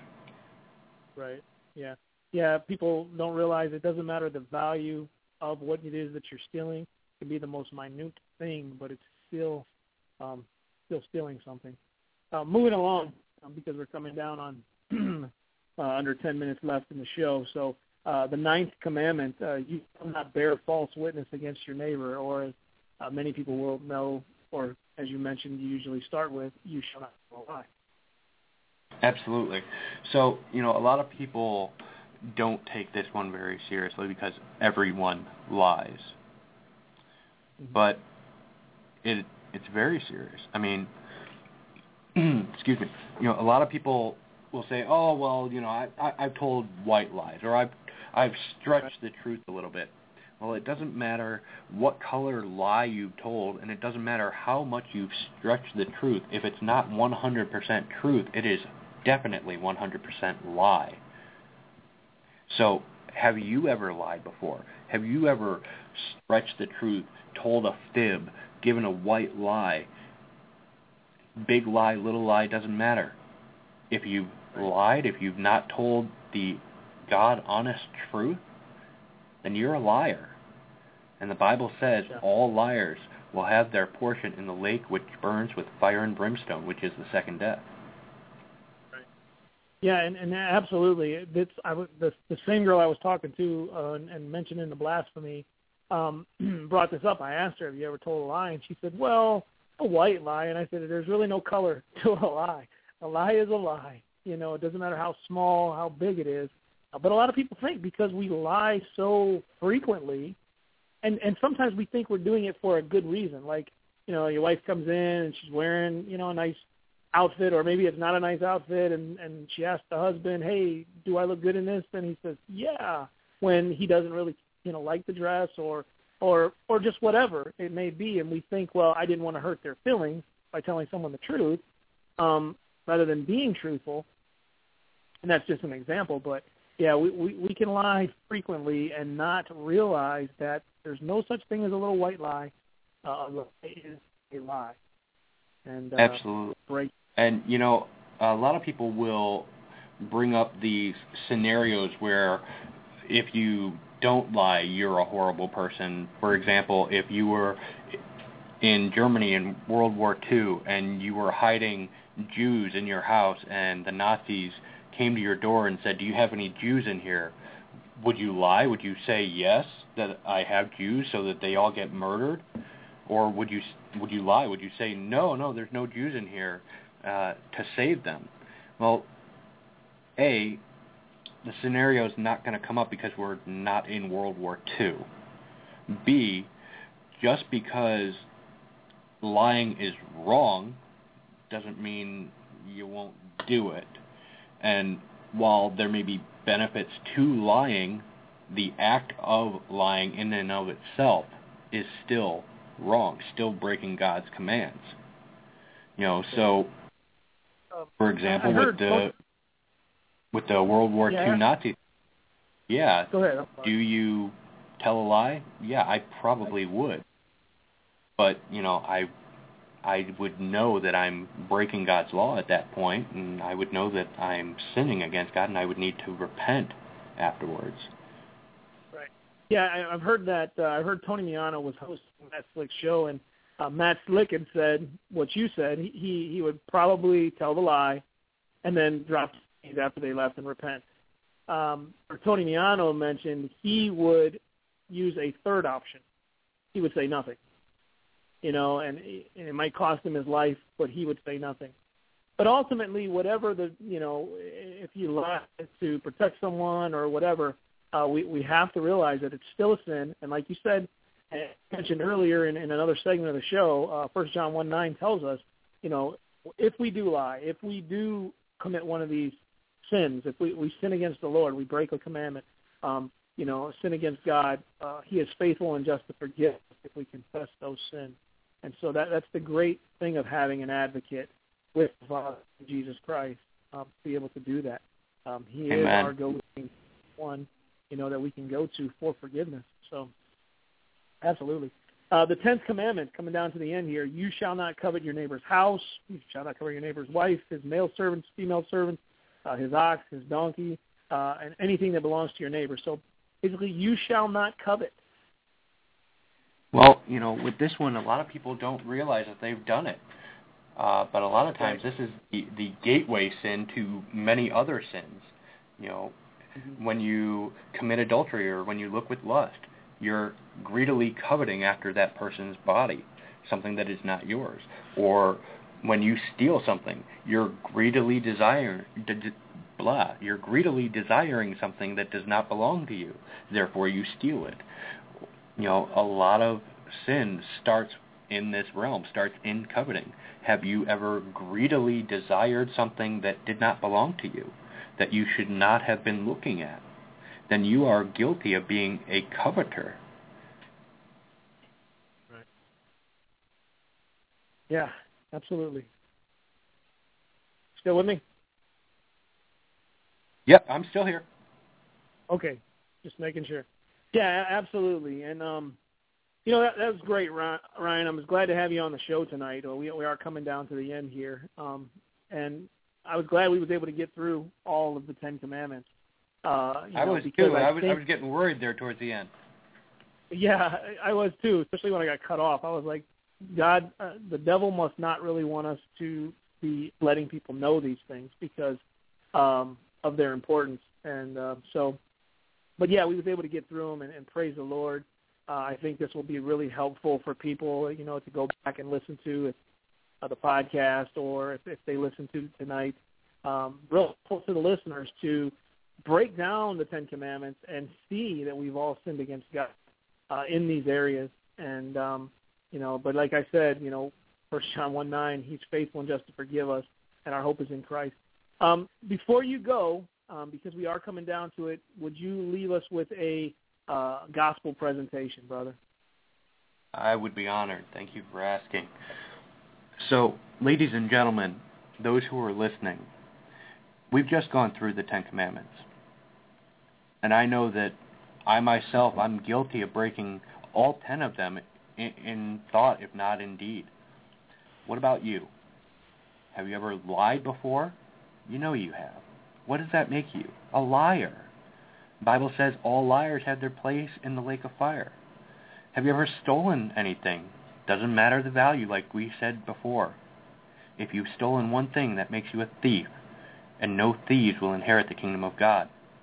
Right, yeah. Yeah, people don't realize it doesn't matter the value of what it is that you're stealing. It can be the most minute thing, but it's still um, still stealing something. Uh, moving along, um, because we're coming down on uh, under ten minutes left in the show, so uh, the ninth commandment, uh, you shall not bear false witness against your neighbor, or as uh, many people will know, or as you mentioned, you usually start with, you shall not tell a lie. Absolutely. So, you know, a lot of people don't take this one very seriously because everyone lies. Mm-hmm. But it it's very serious. I mean, excuse me, you know, a lot of people will say, oh, well, you know, I, I, I've told white lies, or I've, I've stretched the truth a little bit. Well, it doesn't matter what color lie you've told, and it doesn't matter how much you've stretched the truth. If it's not one hundred percent truth, it is definitely one hundred percent lie. So, have you ever lied before? Have you ever stretched the truth, told a fib, given a white lie? Big lie, little lie, doesn't matter. If you've lied, if you've not told the God-honest truth, then you're a liar. And the Bible says yeah. all liars will have their portion in the lake which burns with fire and brimstone, which is the second death. Right. Yeah, and, and absolutely. It's, I, the, the same girl I was talking to uh, and, and mentioned in the blasphemy um, brought this up. I asked her, have you ever told a lie? And she said, well, a white lie. And I said, there's really no color to a lie. A lie is a lie. You know, it doesn't matter how small, how big it is. But a lot of people think because we lie so frequently, and, and sometimes we think we're doing it for a good reason. Like, you know, your wife comes in and she's wearing, you know, a nice outfit, or maybe it's not a nice outfit, and, and she asks the husband, hey, do I look good in this? And he says, yeah, when he doesn't really, you know, like the dress or, or, or just whatever it may be. And we think, well, I didn't want to hurt their feelings by telling someone the truth um, rather than being truthful. And that's just an example, but yeah, we, we, we can lie frequently and not realize that there's no such thing as a little white lie. Uh, a lie is a lie. And, uh, absolutely. Break. And, you know, a lot of people will bring up these scenarios where if you don't lie, you're a horrible person. For example, if you were in Germany in World War Two and you were hiding Jews in your house and the Nazis came to your door and said, do you have any Jews in here? Would you lie? Would you say yes, that I have Jews so that they all get murdered? Or would you would you lie? Would you say, no, no, there's no Jews in here uh, to save them? Well, A, the scenario is not going to come up because we're not in World War Two. B, just because lying is wrong doesn't mean you won't do it. And while there may be benefits to lying, the act of lying in and of itself is still wrong, still breaking God's commands. You know, so for example, with the with the World War yeah. Two Nazis, yeah, Go ahead. do you tell a lie? Yeah, I probably would. But, you know, I I would know that I'm breaking God's law at that point, and I would know that I'm sinning against God, and I would need to repent afterwards. Right. Yeah, I, I've heard that. Uh, I heard Tony Miano was hosting Matt Slick's show, and uh, Matt Slick had said what you said. He, he he would probably tell the lie, and then drop the after they left and repent. Um, or Tony Miano mentioned he would use a third option. He would say nothing. You know, and it might cost him his life, but he would say nothing. But ultimately, whatever the, you know, if you lie to protect someone or whatever, uh, we, we have to realize that it's still a sin. And like you said, I mentioned earlier in, in another segment of the show, uh, First John one nine tells us, you know, if we do lie, if we do commit one of these sins, if we, we sin against the Lord, we break a commandment, um, you know, sin against God, uh, he is faithful and just to forgive us if we confess those sins. And so that that's the great thing of having an advocate with the Father, Jesus Christ, um, to be able to do that. Um, he Amen. is our go-to one, you know, that we can go to for forgiveness. So, absolutely. Uh, the tenth commandment, coming down to the end here, you shall not covet your neighbor's house, you shall not covet your neighbor's wife, his male servants, female servants, uh, his ox, his donkey, uh, and anything that belongs to your neighbor. So, basically, you shall not covet. Well, you know, with this one, a lot of people don't realize that they've done it. Uh, but a lot of times this is the, the gateway sin to many other sins. You know, mm-hmm. when you commit adultery or when you look with lust, you're greedily coveting after that person's body, something that is not yours. Or when you steal something, you're greedily desiring, d- d- blah, you're greedily desiring something that does not belong to you. Therefore, you steal it. You know, a lot of sin starts in this realm, starts in coveting. Have you ever greedily desired something that did not belong to you, that you should not have been looking at? Then you are guilty of being a coveter. Right. Yeah, absolutely. Still with me? Yep, I'm still here. Okay, just making sure. Yeah, absolutely. And, um, you know, that, that was great, Ryan. I was glad to have you on the show tonight. We, we are coming down to the end here. Um, and I was glad we was able to get through all of the Ten Commandments. Uh, you I know, was, because too. I, I, was, think, I was getting worried there towards the end. Yeah, I was, too, especially when I got cut off. I was like, God, uh, the devil must not really want us to be letting people know these things because um, of their importance. And uh, so... But, yeah, we was able to get through them and, and praise the Lord. Uh, I think this will be really helpful for people, you know, to go back and listen to if, uh, the podcast or if, if they listen to tonight. Um, real helpful to the listeners to break down the Ten Commandments and see that we've all sinned against God uh, in these areas. And, um, you know, but like I said, you know, First John one nine, he's faithful and just to forgive us, and our hope is in Christ. Um, before you go, Um, because we are coming down to it, would you leave us with a uh, gospel presentation, brother? I would be honored. Thank you for asking. So, ladies and gentlemen, those who are listening, we've just gone through the Ten Commandments. And I know that I myself, I'm guilty of breaking all ten of them in, in thought, if not in deed. What about you? Have you ever lied before? You know you have. What does that make you? A liar. The Bible says all liars have their place in the lake of fire. Have you ever stolen anything? Doesn't matter the value, like we said before. If you've stolen one thing, that makes you a thief, and no thieves will inherit the kingdom of God.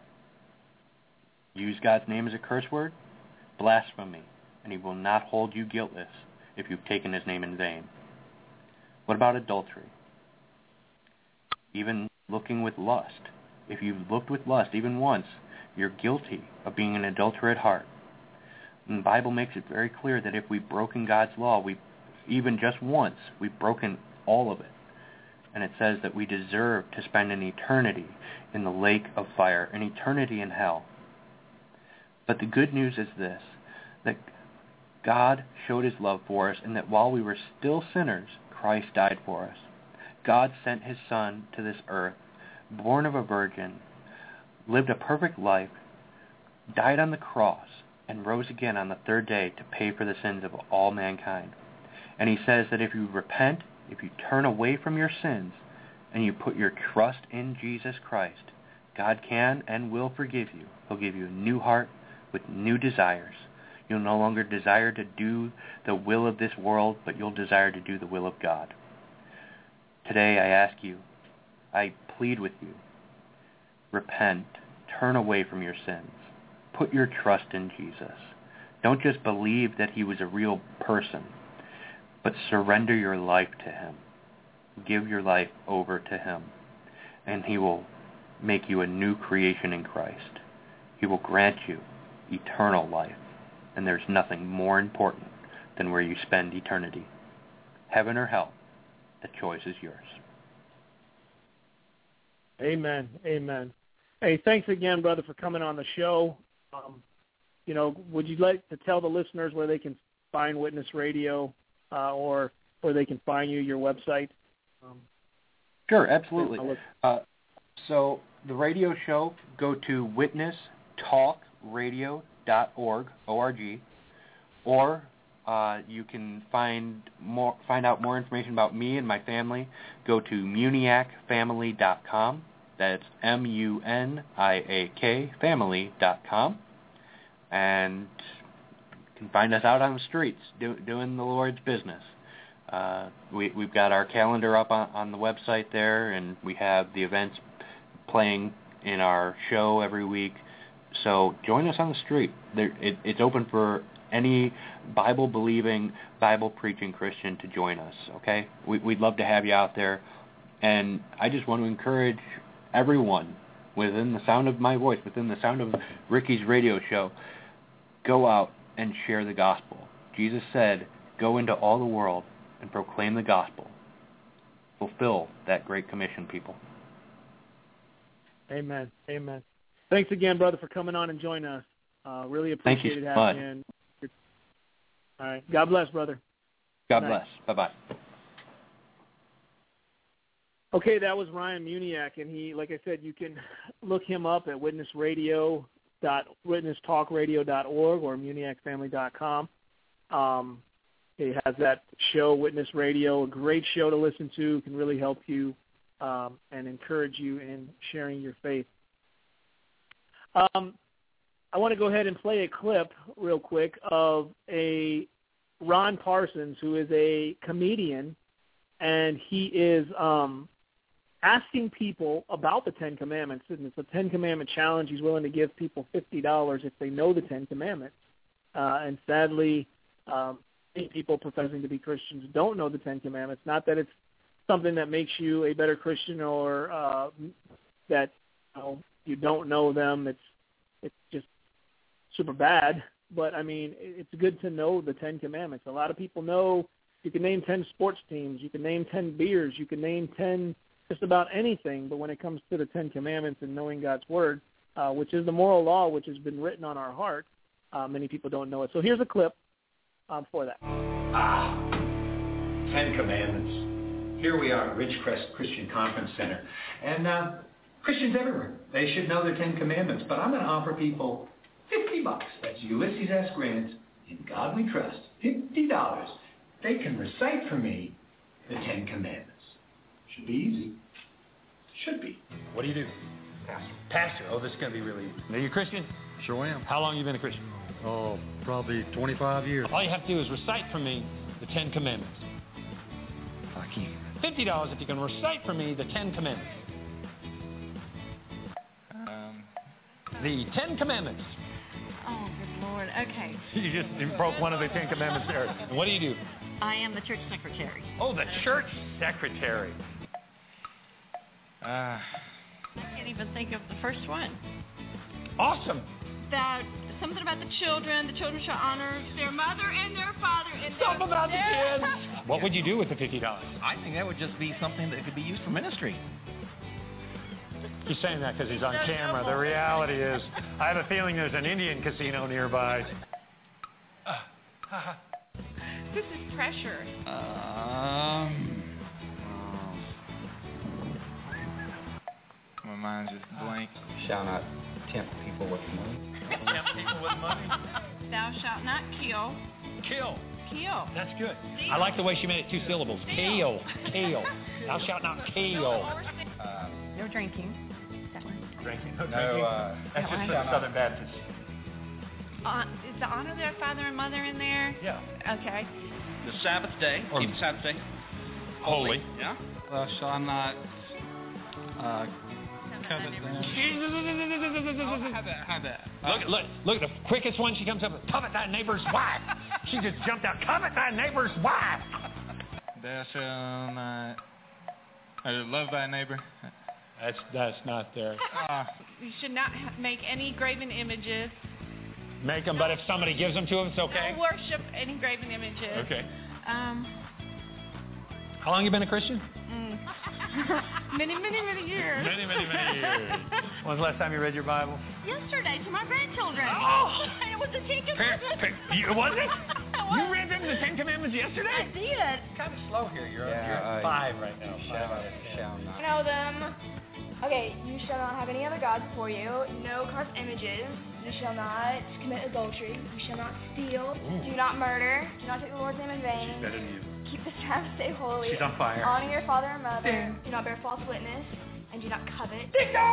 Use God's name as a curse word? Blasphemy, and he will not hold you guiltless if you've taken his name in vain. What about adultery? Even looking with lust. If you've looked with lust even once, you're guilty of being an adulterer at heart. And the Bible makes it very clear that if we've broken God's law, we even just once, we've broken all of it. And it says that we deserve to spend an eternity in the lake of fire, an eternity in hell. But the good news is this, that God showed his love for us, and that while we were still sinners, Christ died for us. God sent his Son to this earth, born of a virgin, lived a perfect life, died on the cross, and rose again on the third day to pay for the sins of all mankind. And he says that if you repent, if you turn away from your sins, and you put your trust in Jesus Christ, God can and will forgive you. He'll give you a new heart with new desires. You'll no longer desire to do the will of this world, but you'll desire to do the will of God. Today I ask you, I plead with you, repent, turn away from your sins, put your trust in Jesus. Don't just believe that he was a real person, but surrender your life to him. Give your life over to him, and he will make you a new creation in Christ. He will grant you eternal life, and there's nothing more important than where you spend eternity. Heaven or hell, the choice is yours. Amen. Amen. Hey, thanks again, brother, for coming on the show. Um, you know, would you like to tell the listeners where they can find Witness Radio, uh, or where they can find you, your website? Um, sure, absolutely. Uh, so the radio show, go to witness talk radio dot org, O R G, or uh, you can find more, find out more information about me and my family. Go to muniac family dot com. That's M U N I A K family dot com. And you can find us out on the streets do, doing the Lord's business. Uh, we, we've got our calendar up on, on the website there, and we have the events playing in our show every week. So join us on the street. There, it, it's open for any Bible-believing, Bible-preaching Christian to join us, okay? We, we'd love to have you out there. And I just want to encourage everyone within the sound of my voice, within the sound of Ricky's radio show, go out and share the gospel. Jesus said, go into all the world and proclaim the gospel. Fulfill that great commission, people. Amen. Amen. Thanks again, brother, for coming on and joining us. Uh, really appreciate it having you. And all right. God bless, brother. God bless. Bye-bye. Okay, that was Ryan Muniak, and he, like I said, you can look him up at witness radio dot witness talk radio dot org or muniac family dot com. Um, he has that show, Witness Radio, a great show to listen to, can really help you um, and encourage you in sharing your faith. Um, I want to go ahead and play a clip real quick of a Ron Parsons, who is a comedian, and he is um, asking people about the Ten Commandments. And it's a Ten Commandment challenge. He's willing to give people fifty dollars if they know the Ten Commandments. Uh, and sadly, um, many people professing to be Christians don't know the Ten Commandments. Not that it's something that makes you a better Christian or uh, that you know, you don't know them. It's it's just super bad. But, I mean, it's good to know the Ten Commandments. A lot of people know you can name ten sports teams, you can name ten beers, you can name ten just about anything. But when it comes to the Ten Commandments and knowing God's Word, uh, which is the moral law which has been written on our heart, uh, many people don't know it. So here's a clip um, for that. Ah, Ten Commandments. Here we are at Ridgecrest Christian Conference Center. And uh, Christians everywhere, they should know the Ten Commandments. But I'm going to offer people fifty bucks. That's Ulysses S. Grant, In God We Trust. fifty dollars. They can recite for me the Ten Commandments. Should be easy. Should be. What do you do? Pastor. Pastor. Oh, this is going to be really easy. Are you a Christian? Sure am. How long have you been a Christian? Oh, probably twenty-five years. All you have to do is recite for me the Ten Commandments. I can't. fifty dollars if you can recite for me the Ten Commandments. Um, the Ten Commandments. Oh, good Lord. Okay. You just broke one of the Ten Commandments there. And what do you do? I am the church secretary. Oh, the church secretary. Uh, I can't even think of the first one. Awesome. Thou something about the children. The children shall honor their mother and their father. And Something about the kids. What Yeah. would you do with the fifty dollars? I think that would just be something that could be used for ministry. He's saying that because he's on No, camera. no. The reality is, I have a feeling there's an Indian casino nearby. This is pressure. Um, my mind's just blank. Shall not tempt people with money. Tempt people with money. Thou shalt not kill. Kill. Kill. That's good. Steal. I like the way she made it two syllables. Kill. Kill. Thou shalt not kill. Uh, No drinking. That one. Drinking. no, uh, That's just That for one. the Southern Baptists. Uh, is the honor of their father and mother in there? Yeah. Okay. The Sabbath day. Or- Keep the Sabbath day Holy. Yeah. Thou shalt not uh, covet them. Oh, how about, how about, Look, look, look, the quickest one she comes up with, covet thy neighbor's wife. She just jumped out, covet thy neighbor's wife. Thou shalt not uh, love thy neighbor. That's that's not there. Uh, You should not ha- make any graven images. Make them, but if somebody gives them to them, it's okay? Don't worship any graven images. Okay. Um, How long you been a Christian? mm. many, many, many years. Many, many, many years. When's the last time you read your Bible? Yesterday to my grandchildren. Oh! And it was the Ten Fair, Commandments. fair. You, was it? You read them the Ten Commandments I yesterday? did. Kind of slow here. You're, Yeah, you're uh, at five right now. shall, Five out of ten. shall not. Know them. Okay, you shall not have any other gods before you. No carved images. You shall not commit adultery. You shall not steal. Ooh. Do not murder. Do not take the Lord's name in vain. She's better than you. Keep the Sabbath day holy. She's on fire. Honor your father and mother. Do not bear false witness. And do not covet.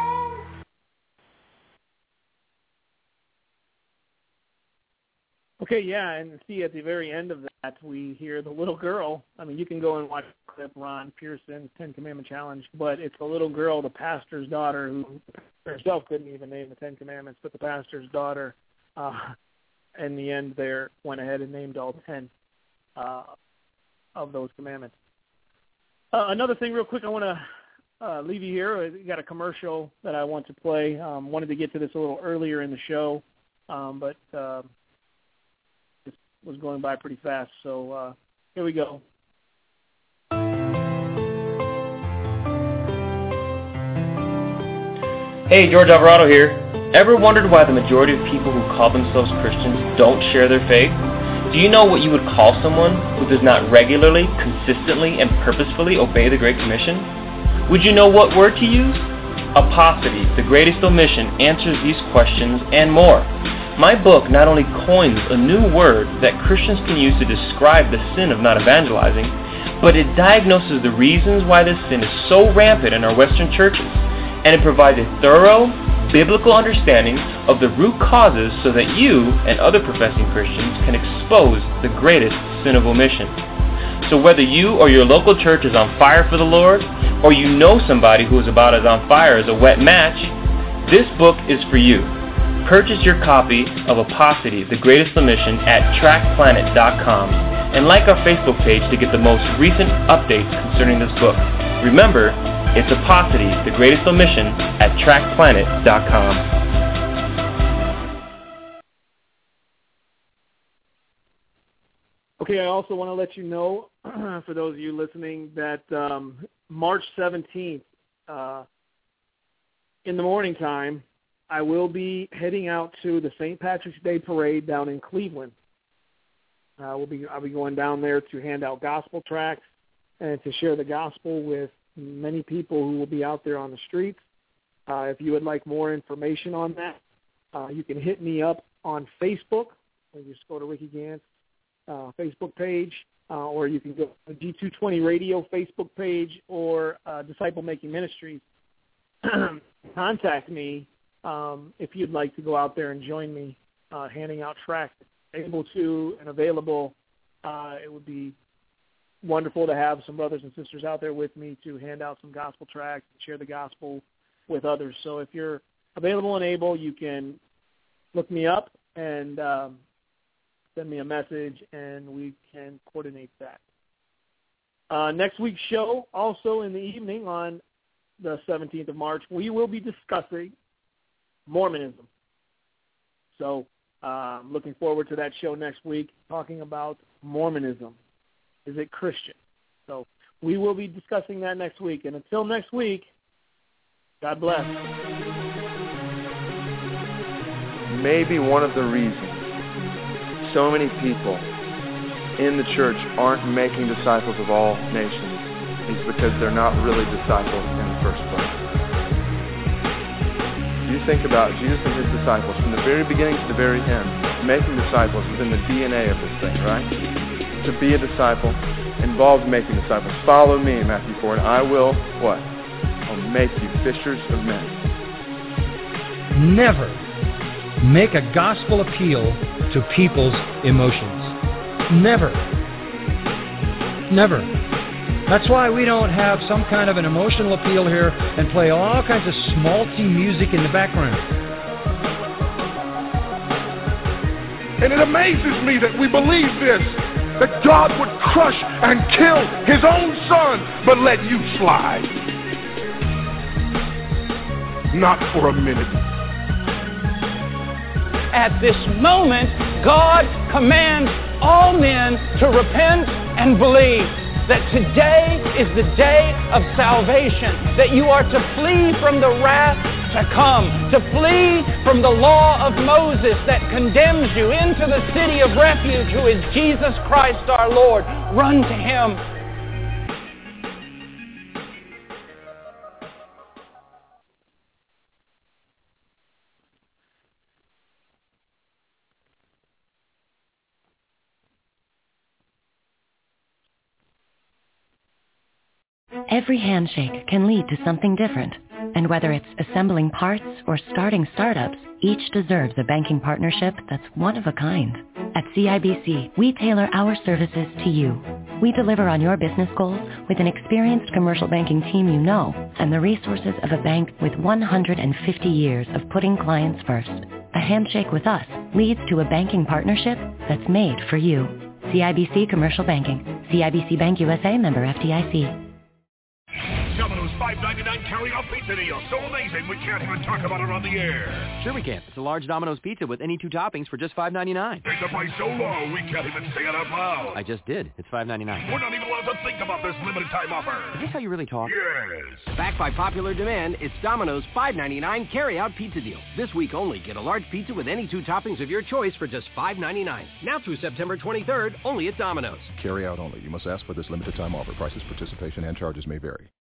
Okay, yeah, and see at the very end of that, we hear the little girl. I mean, you can go and watch the clip, Ron Pearson's Ten Commandment Challenge, but it's the little girl, the pastor's daughter, who herself couldn't even name the Ten Commandments, but the pastor's daughter, uh, in the end there, went ahead and named all ten uh, of those commandments. Uh, another thing real quick, I want to uh, leave you here. I got a commercial that I want to play. Um, wanted to get to this a little earlier in the show, um, but... Uh, was going by pretty fast. So uh, here we go. Hey, George Alvarado here. Ever wondered why the majority of people who call themselves Christians don't share their faith? Do you know what you would call someone who does not regularly, consistently, and purposefully obey the Great Commission? Would you know what word to use? Apostasy, the greatest omission, answers these questions and more. My book not only coins a new word that Christians can use to describe the sin of not evangelizing, but it diagnoses the reasons why this sin is so rampant in our Western churches, and it provides a thorough, biblical understanding of the root causes so that you and other professing Christians can expose the greatest sin of omission. So whether you or your local church is on fire for the Lord, or you know somebody who is about as on fire as a wet match, this book is for you. Purchase your copy of Apostasy, the Greatest Omission at track planet dot com and like our Facebook page to get the most recent updates concerning this book. Remember, it's Apostasy, the Greatest Omission at track planet dot com. Okay, I also want to let you know, for those of you listening, that um, March seventeenth, uh, in the morning time, I will be heading out to the Saint Patrick's Day Parade down in Cleveland. Uh, we'll be I'll be going down there to hand out gospel tracts and to share the gospel with many people who will be out there on the streets. Uh, if you would like more information on that, uh, you can hit me up on Facebook. Or just go to Ricky Gant's uh, Facebook page, uh, or you can go to the G two twenty Radio Facebook page or uh, Disciple Making Ministries. Contact me. Um, if you'd like to go out there and join me uh, handing out tracts, able to and available, uh, it would be wonderful to have some brothers and sisters out there with me to hand out some gospel tracts and share the gospel with others. So if you're available and able, you can look me up and um, send me a message, and we can coordinate that. Uh, next week's show, also in the evening on the seventeenth of March, we will be discussing Mormonism. So Uh, looking forward to that show next week, talking about Mormonism. Is it Christian? So we will be discussing that next week. And until next week, God bless. Maybe one of the reasons so many people in the church aren't making disciples of all nations is because they're not really disciples in the first place. You think about Jesus and his disciples from the very beginning to the very end. Making disciples is in the D N A of this thing, right? To be a disciple involves making disciples. Follow me, Matthew four, and I will, what? I'll make you fishers of men. Never make a gospel appeal to people's emotions. Never. Never. That's why we don't have some kind of an emotional appeal here and play all kinds of schmaltzy music in the background. And it amazes me that we believe this, that God would crush and kill his own son, but let you slide. Not for a minute. At this moment, God commands all men to repent and believe that today is the day of salvation, that you are to flee from the wrath to come, to flee from the law of Moses that condemns you into the city of refuge, who is Jesus Christ our Lord. Run to him. Every handshake can lead to something different. And whether it's assembling parts or starting startups, each deserves a banking partnership that's one of a kind. At C I B C, we tailor our services to you. We deliver on your business goals with an experienced commercial banking team you know and the resources of a bank with one hundred fifty years of putting clients first. A handshake with us leads to a banking partnership that's made for you. C I B C Commercial Banking. C I B C Bank U S A, member F D I C. Domino's five ninety-nine carry-out pizza deal. So amazing, we can't even talk about it on the air. Sure we can. It's a large Domino's pizza with any two toppings for just five ninety-nine. It's a price so low, we can't even say it out loud. I just did. It's five ninety-nine. We're not even allowed to think about this limited time offer. Is this how you really talk? Yes. Backed by popular demand, it's Domino's five ninety-nine carry-out pizza deal. This week only, get a large pizza with any two toppings of your choice for just five ninety-nine. Now through September twenty-third, only at Domino's. Carry out only. You must ask for this limited time offer. Prices, participation, and charges may vary.